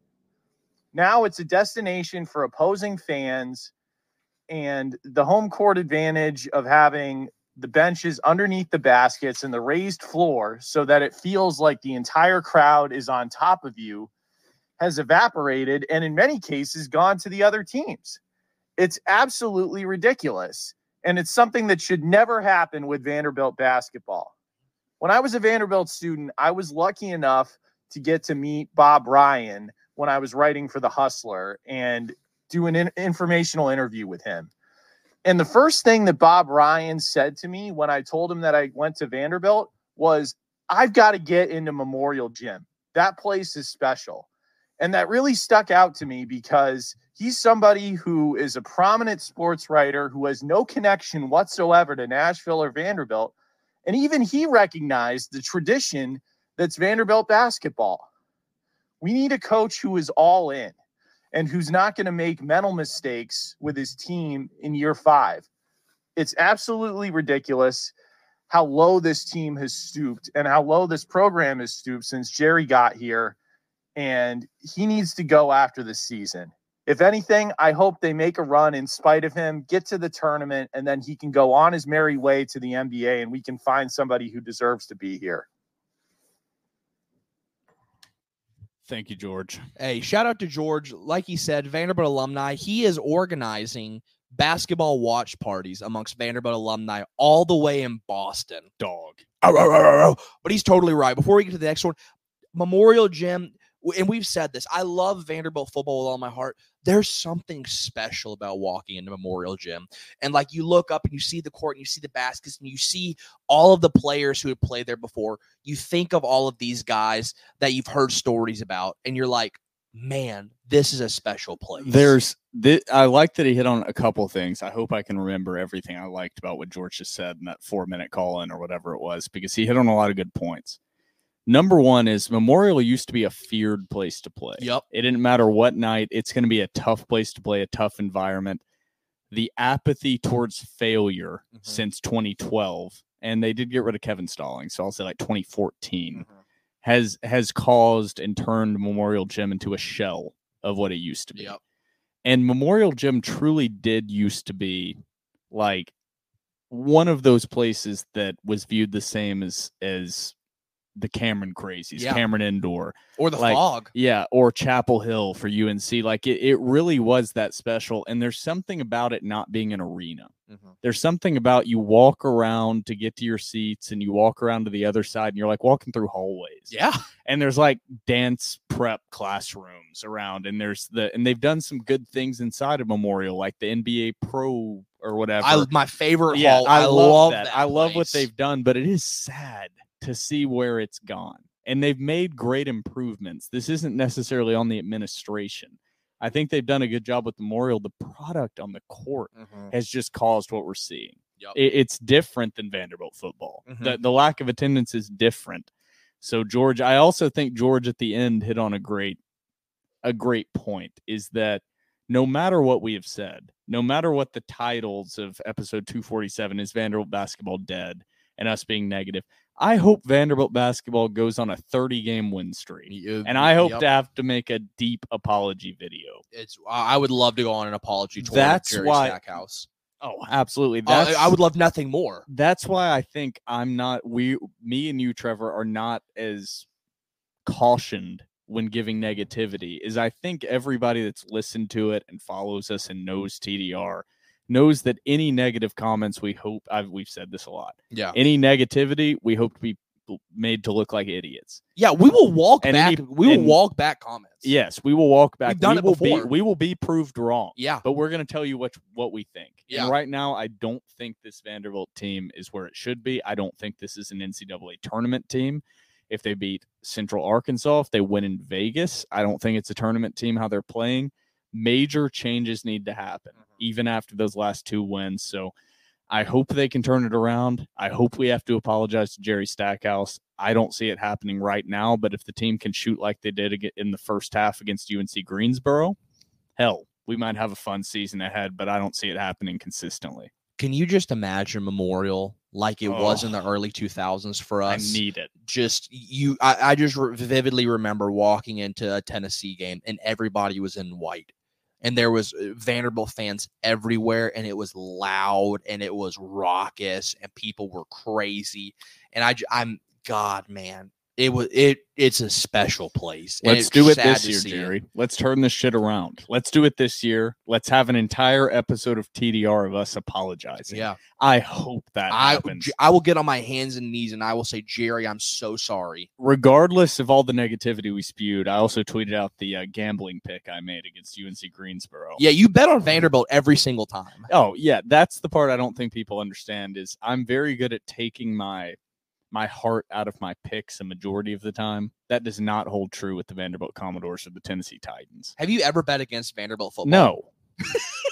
Now it's a destination for opposing fans, and the home court advantage of having the benches underneath the baskets and the raised floor so that it feels like the entire crowd is on top of you has evaporated and in many cases gone to the other teams. It's absolutely ridiculous. And it's something that should never happen with Vanderbilt basketball. When I was a Vanderbilt student, I was lucky enough to get to meet Bob Ryan when I was writing for The Hustler and do an informational interview with him. And the first thing that Bob Ryan said to me when I told him that I went to Vanderbilt was, I've got to get into Memorial Gym. That place is special. And that really stuck out to me because he's somebody who is a prominent sports writer who has no connection whatsoever to Nashville or Vanderbilt. And even he recognized the tradition that's Vanderbilt basketball. We need a coach who is all in and who's not going to make mental mistakes with his team in year 5. It's absolutely ridiculous how low this team has stooped and how low this program has stooped since Jerry got here. And he needs to go after this season. If anything, I hope they make a run in spite of him, get to the tournament, and then he can go on his merry way to the NBA and we can find somebody who deserves to be here. Thank you, George. Hey, shout out to George. Like he said, Vanderbilt alumni. He is organizing basketball watch parties amongst Vanderbilt alumni all the way in Boston. Dog. But he's totally right. Before we get to the next one, Memorial Gym, and we've said this, I love Vanderbilt football with all my heart. There's something special about walking into Memorial Gym. And like you look up and you see the court and you see the baskets and you see all of the players who have played there before. You think of all of these guys that you've heard stories about and you're like, man, this is a special place. I like that he hit on a couple things. I hope I can remember everything I liked about what George just said in that 4-minute call in or whatever it was, because he hit on a lot of good points. Number one is Memorial used to be a feared place to play. Yep. It didn't matter what night. It's going to be a tough place to play, a tough environment. The apathy towards failure since 2012, and they did get rid of Kevin Stallings, so I'll say like 2014, has caused and turned Memorial Gym into a shell of what it used to be. Yep. And Memorial Gym truly did used to be like one of those places that was viewed the same as the Cameron crazies, Yeah. Cameron Indoor, Or the like, fog. yeah, or Chapel Hill for UNC. Like it really was that special. And there's something about it not being an arena. There's something about you walk around to get to your seats and you walk around to the other side and you're like walking through hallways. Yeah. And there's like dance prep classrooms around, and and they've done some good things inside of Memorial, like the NBA Pro or whatever. My favorite Yeah, hall. I love that. that I love what place. they've done, but it is sad to see where it's gone. And they've made great improvements. This isn't necessarily on the administration. I think they've done a good job with Memorial. The product on the court has just caused what we're seeing. Yep. It's different than Vanderbilt football. Mhm. The lack of attendance is different. So George, I also think George at the end hit on a great point, is that no matter what we have said, no matter what the titles of episode 247 is Vanderbilt basketball dead and us being negative, I hope Vanderbilt basketball goes on a 30-game win streak. And I hope to have to make a deep apology video. I would love to go on an apology tour. That's with Jerry why- Stackhouse. Oh, absolutely. I would love nothing more. That's why I think me and you, Trevor, are not as cautioned when giving negativity. Is I think everybody that's listened to it and follows us and knows TDR knows that any negative comments we've said this a lot. Yeah. Any negativity, we hope to be made to look like idiots. Yeah, we will walk And back. any- we will and- walk back comments. Yes, we will walk back. We've done it before. We will be proved wrong. Yeah. But we're going to tell you what we think. Yeah. And right now, I don't think this Vanderbilt team is where it should be. I don't think this is an NCAA tournament team. If they beat Central Arkansas, if they win in Vegas, I don't think it's a tournament team how they're playing. Major changes need to happen, even after those last 2 wins. So I hope they can turn it around. I hope we have to apologize to Jerry Stackhouse. I don't see it happening right now, but if the team can shoot like they did in the first half against UNC Greensboro, hell, we might have a fun season ahead, but I don't see it happening consistently. Can you just imagine Memorial like it was in the early 2000s for I us? need it. I just vividly remember walking into a Tennessee game and everybody was in white. And there was Vanderbilt fans everywhere, and it was loud and it was raucous and people were crazy. And I'm God, man, it's a special place. And Let's it's do it sad this to year, see it. Jerry. Let's turn this shit around. Let's do it this year. Let's have an entire episode of TDR of us apologizing. Yeah. I hope that happens. I will get on my hands and knees and I will say, Jerry, I'm so sorry. Regardless of all the negativity we spewed, I also tweeted out the gambling pick I made against UNC Greensboro. Yeah, you bet on Vanderbilt every single time. Oh, yeah. That's the part I don't think people understand is I'm very good at taking my heart out of my picks a majority of the time. That does not hold true with the Vanderbilt Commodores or the Tennessee Titans. Have you ever bet against Vanderbilt football? No.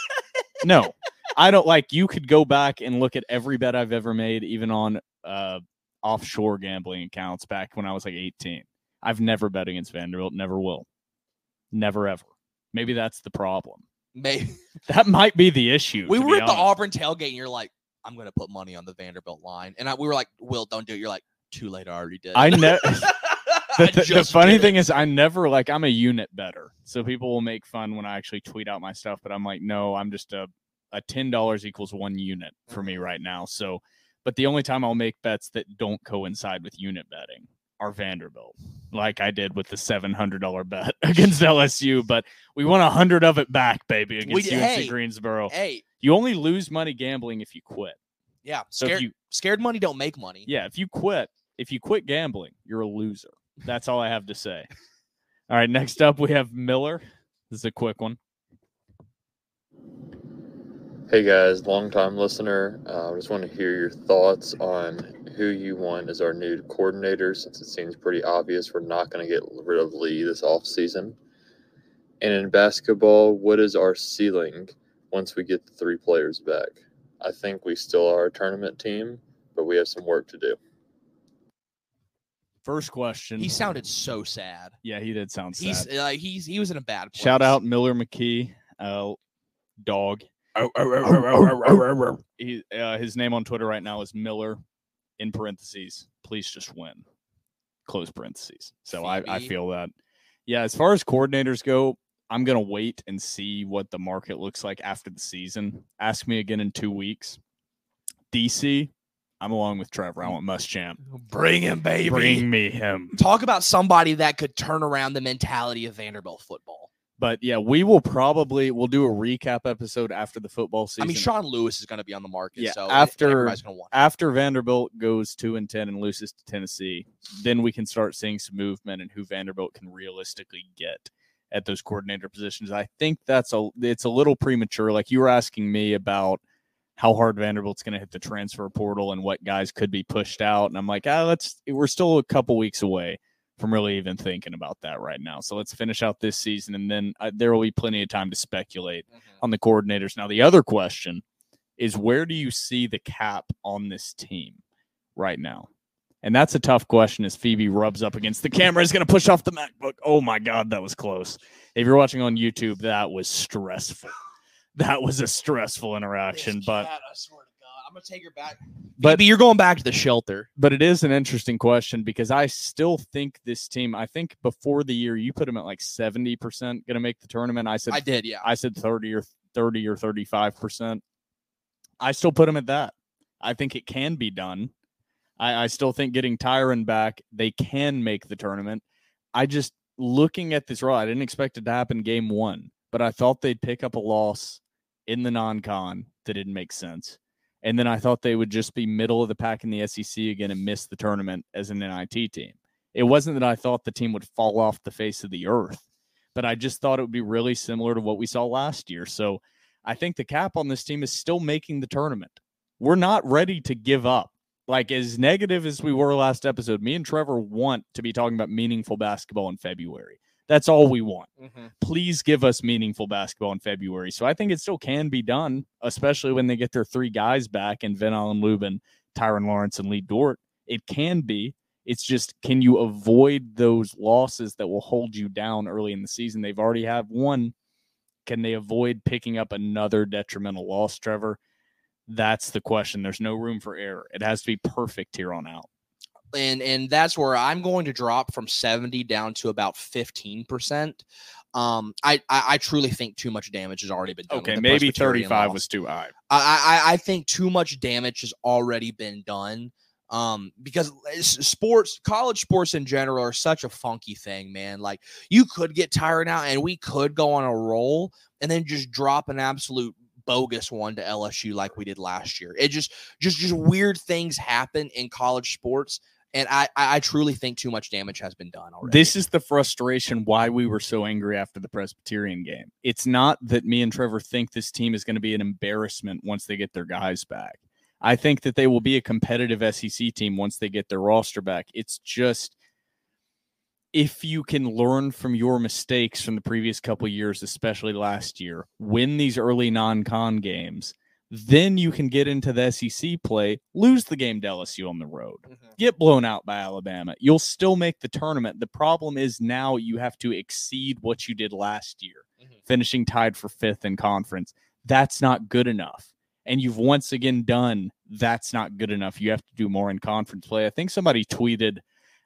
No. I don't like you could go back and look at every bet I've ever made, even on offshore gambling accounts back when I was like 18. I've never bet against Vanderbilt, never will. Never ever. Maybe that's the problem. Maybe. That might be the issue. We to were be at the honest. Auburn tailgate and you're like, I'm going to put money on the Vanderbilt line. And we were like, Will, don't do it. You're like, too late. I already did. I know. The just funny did thing it. is I'm a unit better. So people will make fun when I actually tweet out my stuff, but I'm like, no, I'm just a $10 equals 1 unit for me right now. So, but the only time I'll make bets that don't coincide with unit betting are Vanderbilt, like I did with the $700 bet against LSU, but we won 100 of it back, baby, against UNC Greensboro. Hey, You only lose money gambling if you quit. yeah. So if Scared money don't make money. Yeah, if you quit gambling, you're a loser. That's all I have to say. All right, next up we have Miller. This is a quick one. Hey guys, long-time listener. I just want to hear your thoughts on who you want as our new coordinator, since it seems pretty obvious we're not going to get rid of Lee this offseason. And in basketball, what is our ceiling once we get the 3 players back? I think we still are a tournament team, but we have some work to do. First question. He sounded so sad. Yeah, he did sound sad. He was in a bad place. Shout out Miller McKee, dog. His name on Twitter right now is Miller, in parentheses, please just win, close parentheses. So I Phoebe. feel that. Yeah, as far as coordinators go, I'm going to wait and see what the market looks like after the season. Ask me again in 2 weeks. DC, I'm along with Trevor. I want Muschamp. Bring him, baby. Bring me him. Talk about somebody that could turn around the mentality of Vanderbilt football. But yeah, we'll do a recap episode after the football season. I mean, Sean Lewis is going to be on the market. Yeah, so after After Vanderbilt goes 2-10 and loses to Tennessee, then we can start seeing some movement and who Vanderbilt can realistically get at those coordinator positions. I think it's a little premature. Like you were asking me about how hard Vanderbilt's going to hit the transfer portal and what guys could be pushed out, and I'm like, we're still a couple weeks away from really even thinking about that right now. So let's finish out this season, and then there will be plenty of time to speculate on the coordinators. Now, the other question is, where do you see the cap on this team right now? And that's a tough question as Phoebe rubs up against the camera. Is going to push off the MacBook. Oh, my God, that was close. If you're watching on YouTube, that was stressful. That was a stressful interaction. But I swear to God, I'm going to take her back. But you're going back to the shelter. But it is an interesting question because I still think this team, I think before the year, you put them at like 70% going to make the tournament. I did, yeah. I said 30 or 35%. I still put them at that. I think it can be done. I still think getting Tyron back, they can make the tournament. I just, looking at this I didn't expect it to happen game one, but I thought they'd pick up a loss in the non-con that didn't make sense. And then I thought they would just be middle of the pack in the SEC again and miss the tournament as an NIT team. It wasn't that I thought the team would fall off the face of the earth, but I just thought it would be really similar to what we saw last year. So I think the cap on this team is still making the tournament. We're not ready to give up. Like, as negative as we were last episode, me and Trevor want to be talking about meaningful basketball in February. That's all we want. Please give us meaningful basketball in February. So I think it still can be done, especially when they get their three guys back in Van Allen Lubin, Tyron Lawrence, and Lee Dort. It can be. It's just, can you avoid those losses that will hold you down early in the season? They've already had one. Can they avoid picking up another detrimental loss, Trevor? That's the question. There's no room for error. It has to be perfect here on out. And that's where I'm going to drop from 70 down to about 15%. I truly think too much damage has already been done. Okay, maybe 35 was too high. I think too much damage has already been done. Because college sports in general are such a funky thing, man. Like, you could get tired out and we could go on a roll and then just drop an absolute bogus one to LSU like we did last year. It just weird things happen in college sports. And I truly think too much damage has been done already. This is the frustration why we were so angry after the Presbyterian game. It's not that me and Trevor think this team is going to be an embarrassment once they get their guys back. I think that they will be a competitive SEC team once they get their roster back. It's just, if you can learn from your mistakes from the previous couple of years, especially last year, win these early non-con games, then you can get into the SEC play, lose the game to LSU on the road, get blown out by Alabama. You'll still make the tournament. The problem is now you have to exceed what you did last year, finishing tied for 5th in conference. That's not good enough. And you've once again done, that's not good enough. You have to do more in conference play. I think somebody tweeted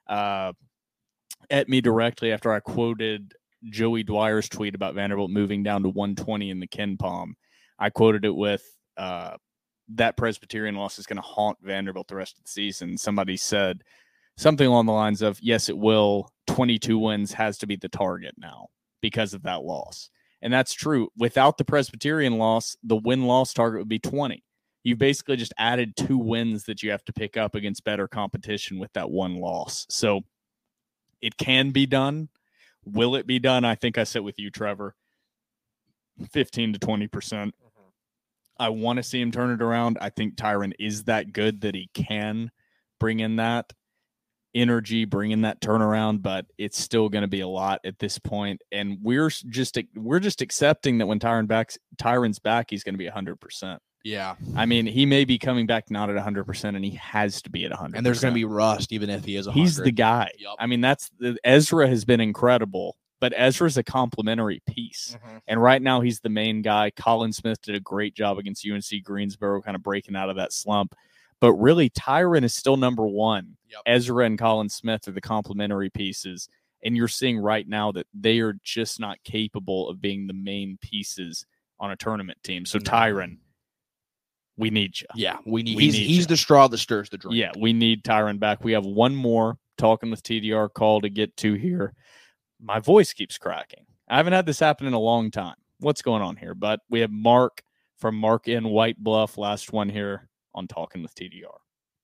at me directly after I quoted Joey Dwyer's tweet about Vanderbilt moving down to 120 in the Ken Palm. I quoted it with, that Presbyterian loss is going to haunt Vanderbilt the rest of the season. Somebody said something along the lines of, yes, it will. 22 wins has to be the target now because of that loss. And that's true. Without the Presbyterian loss, the win-loss target would be 20. You basically just added 2 wins that you have to pick up against better competition with that one loss. So it can be done. Will it be done? I think I sit with you, Trevor. 15 to 20%. I want to see him turn it around. I think Tyron is that good that he can bring in that energy, bring in that turnaround, but it's still going to be a lot at this point. And we're just accepting that when Tyron's back, he's going to be 100%. Yeah. I mean, he may be coming back not at 100%, and he has to be at 100%. And there's going to be rust even if he is 100. He's the guy. Yep. I mean, Ezra has been incredible. But Ezra's a complementary piece. And right now he's the main guy. Colin Smith did a great job against UNC Greensboro, kind of breaking out of that slump. But really, Tyron is still number one. Ezra and Colin Smith are the complementary pieces. And you're seeing right now that they are just not capable of being the main pieces on a tournament team. So Tyron, we need you. Yeah, we need. We need He's you. the straw that stirs the drink. Yeah, we need Tyron back. We have one more Talking with TDR call to get to here. My voice keeps cracking. I haven't had this happen in a long time. What's going on here? But we have Mark from Mark in White Bluff. Last one here on Talking with TDR.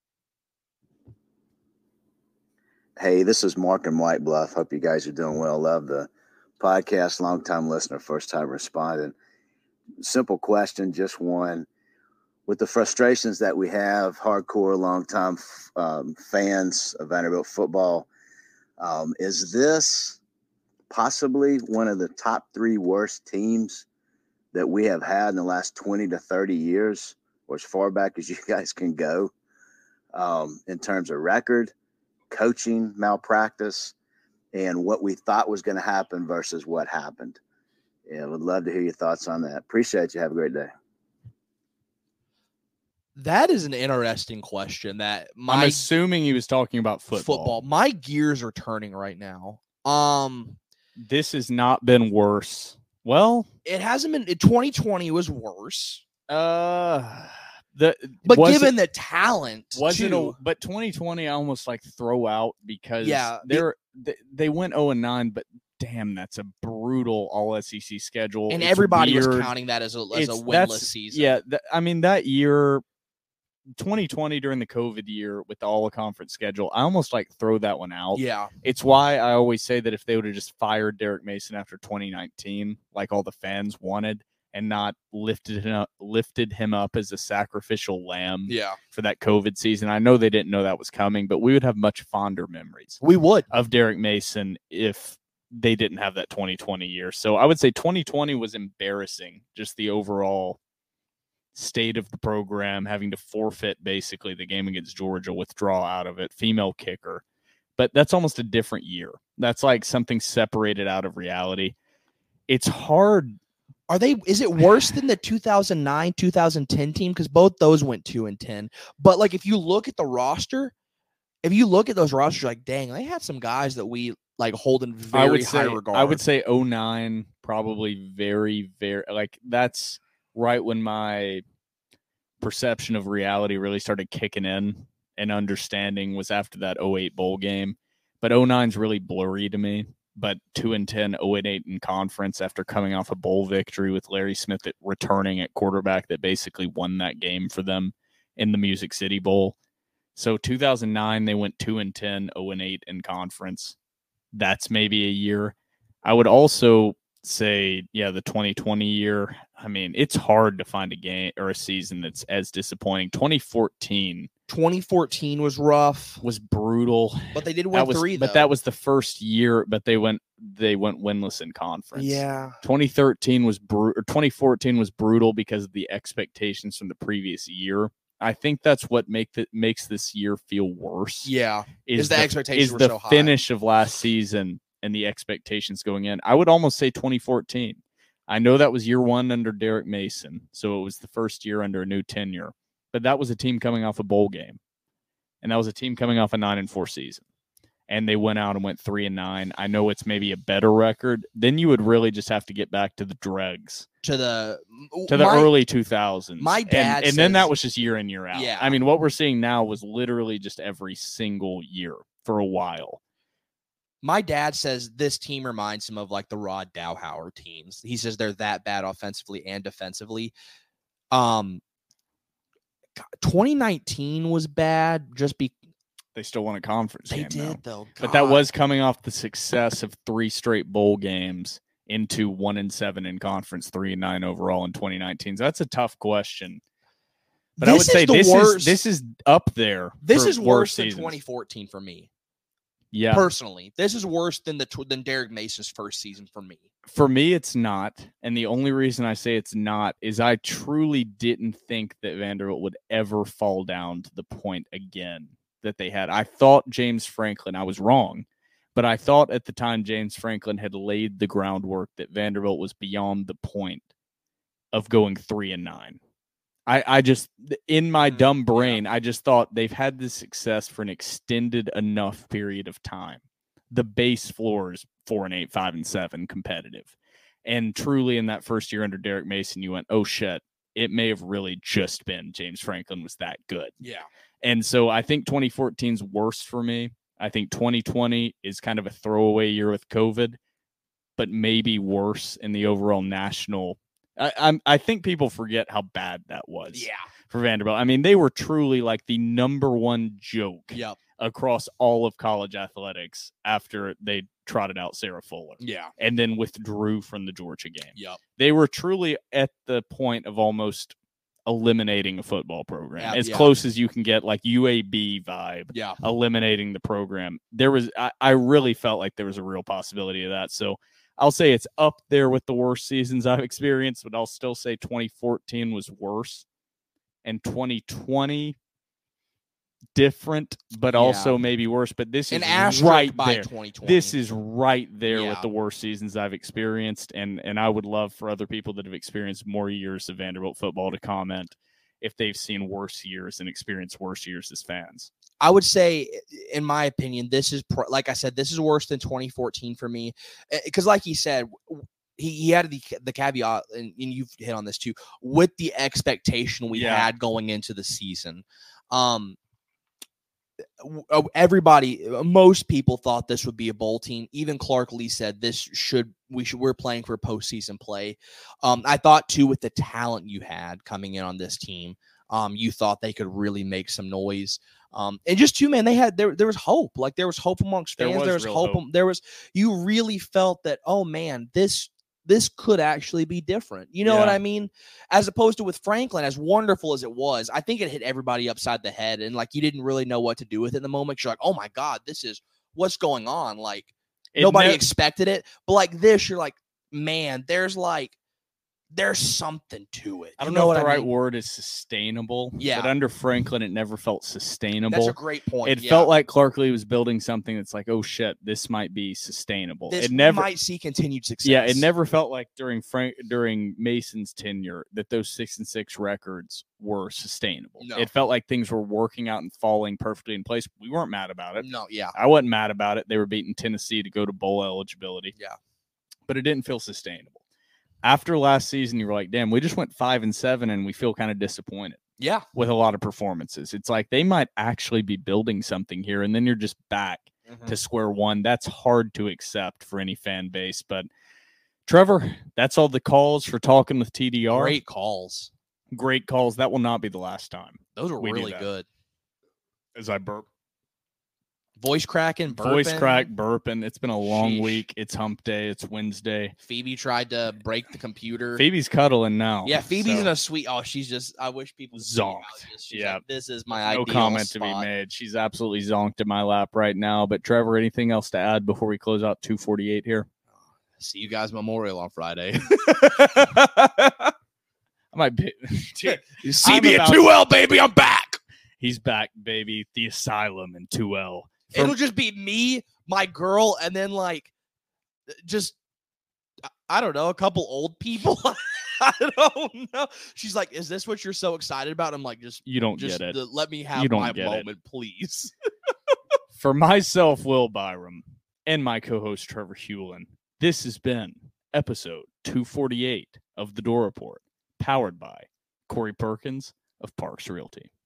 Hey, this is Mark in White Bluff. Hope you guys are doing well. Love the podcast. Long-time listener, first-time respondent. Simple question, just one. With the frustrations that we have, hardcore, long-time fans of Vanderbilt football, is this possibly one of the top 3 worst teams that we have had in the last 20 to 30 years, or as far back as you guys can go, in terms of record, coaching, malpractice, and what we thought was going to happen versus what happened? Yeah, would love to hear your thoughts on that. Appreciate you. Have a great day. That is an interesting question. I'm assuming he was talking about football. My gears are turning right now. This has not been worse. Well, it hasn't been. 2020 was worse. Given the talent, but 2020 I almost like throw out because they went 0-9, but damn, that's a brutal all SEC schedule. And it's everybody weird. was counting that as a winless season. Yeah, that year, 2020 during the COVID year with the all-conference schedule, I almost like throw that one out. Yeah. It's why I always say that if they would have just fired Derek Mason after 2019, like all the fans wanted, and not lifted him up as a sacrificial lamb for that COVID season. I know they didn't know that was coming, but we would have much fonder memories. We would. Of Derek Mason if they didn't have that 2020 year. So I would say 2020 was embarrassing, just the overall state of the program, having to forfeit basically the game against Georgia, withdraw out of it, female kicker. But that's almost a different year. That's like something separated out of reality. It's hard. Is it worse than the 2009, 2010 team? Because both those went 2-10. But like, if you look at the roster, those rosters, like, dang, they have some guys that we like hold in very high regard. I would say 2009 probably very, very, like, that's right when my perception of reality really started kicking in and understanding was after that 2008 bowl game. But 2009's really blurry to me. But 2-10, 0-8 in conference after coming off a bowl victory with Larry Smith returning at quarterback that basically won that game for them in the Music City Bowl. So 2009, they went 2-10, 0-8 in conference. That's maybe a year. I would also say, the 2020 year. I mean, it's hard to find a game or a season that's as disappointing. 2014 was rough, was brutal, but they did win 3. But that was the first year. But they went winless in conference. Yeah, 2014 was brutal because of the expectations from the previous year. I think that's what makes this year feel worse. Yeah, is the expectations were the so high. Finish of last season and the expectations going in. I would almost say 2014. I know that was year 1 under Derek Mason, so it was the first year under a new tenure. But that was a team coming off a bowl game, and that was a team coming off a 9-4 season. And they went out and went 3-9. I know it's maybe a better record. Then you would really just have to get back to the dregs, to the early 2000s. My dad and then that was just year in, year out. Yeah. I mean, what we're seeing now was literally just every single year for a while. My dad says this team reminds him of like the Rod Dowhauer teams. He says they're that bad offensively and defensively. 2019 was bad. They still won a conference game. They did, though. But that was coming off the success of 3 straight bowl games into 1-7 in conference, 3-9 overall in 2019. So that's a tough question. But I would say this is up there. This is worse than seasons. 2014 for me. Yeah. Personally, this is worse than Derek Mason's first season for me. For me, it's not. And the only reason I say it's not is I truly didn't think that Vanderbilt would ever fall down to the point again that they had. I thought James Franklin, I was wrong, but I thought at the time James Franklin had laid the groundwork that Vanderbilt was beyond the point of going 3-9. I just, in my dumb brain, I just thought they've had this success for an extended enough period of time. The base floor is 4-8, 5-7 competitive. And truly in that first year under Derek Mason, you went, oh shit, it may have really just been James Franklin was that good. Yeah. And so I think 2014's worse for me. I think 2020 is kind of a throwaway year with COVID, but maybe worse in the overall national. I think people forget how bad that was for Vanderbilt. I mean, they were truly like the number one joke across all of college athletics after they trotted out Sarah Fuller. Yeah. And then withdrew from the Georgia game. Yep. They were truly at the point of almost eliminating a football program, as Yeah. close as you can get, like UAB vibe, eliminating the program. There was, I really felt like there was a real possibility of that. So I'll say it's up there with the worst seasons I've experienced, but I'll still say 2014 was worse, and 2020 different, but also maybe worse. But this An is asterisk right by there. 2020. This is right there Yeah. with the worst seasons I've experienced, and I would love for other people that have experienced more years of Vanderbilt football to comment if they've seen worse years and experienced worse years as fans. I would say, in my opinion, this is like I said, this is worse than 2014 for me, because, like he said, he had the caveat, and you've hit on this too, with the expectation we had going into the season. Everybody, most people thought this would be a bowl team. Even Clark Lee said we're playing for postseason play. I thought too, with the talent you had coming in on this team, you thought they could really make some noise. And just too, man, there was hope. Like, there was hope amongst fans. There was hope. You really felt that, oh man, this could actually be different. You know what I mean? As opposed to with Franklin, as wonderful as it was, I think it hit everybody upside the head, and like you didn't really know what to do with it in the moment. You're like, oh my God, this is what's going on. Like, nobody expected it. But like this, you're like, man, there's something to it. I don't know if the right word is sustainable. Yeah. But under Franklin, it never felt sustainable. That's a great point. It felt like Clark Lee was building something that's like, oh shit, this might be sustainable. We might see continued success. Yeah, it never felt like during Mason's tenure that those 6-6 records were sustainable. No. It felt like things were working out and falling perfectly in place. We weren't mad about it. No, yeah. I wasn't mad about it. They were beating Tennessee to go to bowl eligibility. Yeah. But it didn't feel sustainable. After last season, you were like, damn, we just went 5-7 and we feel kind of disappointed. Yeah. With a lot of performances. It's like they might actually be building something here, and then you're just back to square one. That's hard to accept for any fan base. But Trevor, that's all the calls for Talking with TDR. Great calls. Great calls. That will not be the last time. Those were really good. As I burp. Voice cracking, burping. Voice crack, burping. It's been a long week. It's hump day. It's Wednesday. Phoebe tried to break the computer. Phoebe's cuddling now. Yeah, Phoebe's in a sweet. Oh, she's just. I wish people zonked. Yeah, like, this is my no ideal comment spot. to be made. She's absolutely zonked in my lap right now. But Trevor, anything else to add before we close out 248 here? See you guys Memorial on Friday. I might be. You see me at 2L, baby. I'm back. He's back, baby. The Asylum in 2L. It'll just be me, my girl, and then like just I don't know, a couple old people. I don't know. She's like, "Is this what you're so excited about?" I'm like, you don't just get it. Let me have my moment, please. For myself, Will Byram, and my co-host Trevor Hewlin, this has been episode 248 of The Door Report, powered by Corey Perkins of Parks Realty.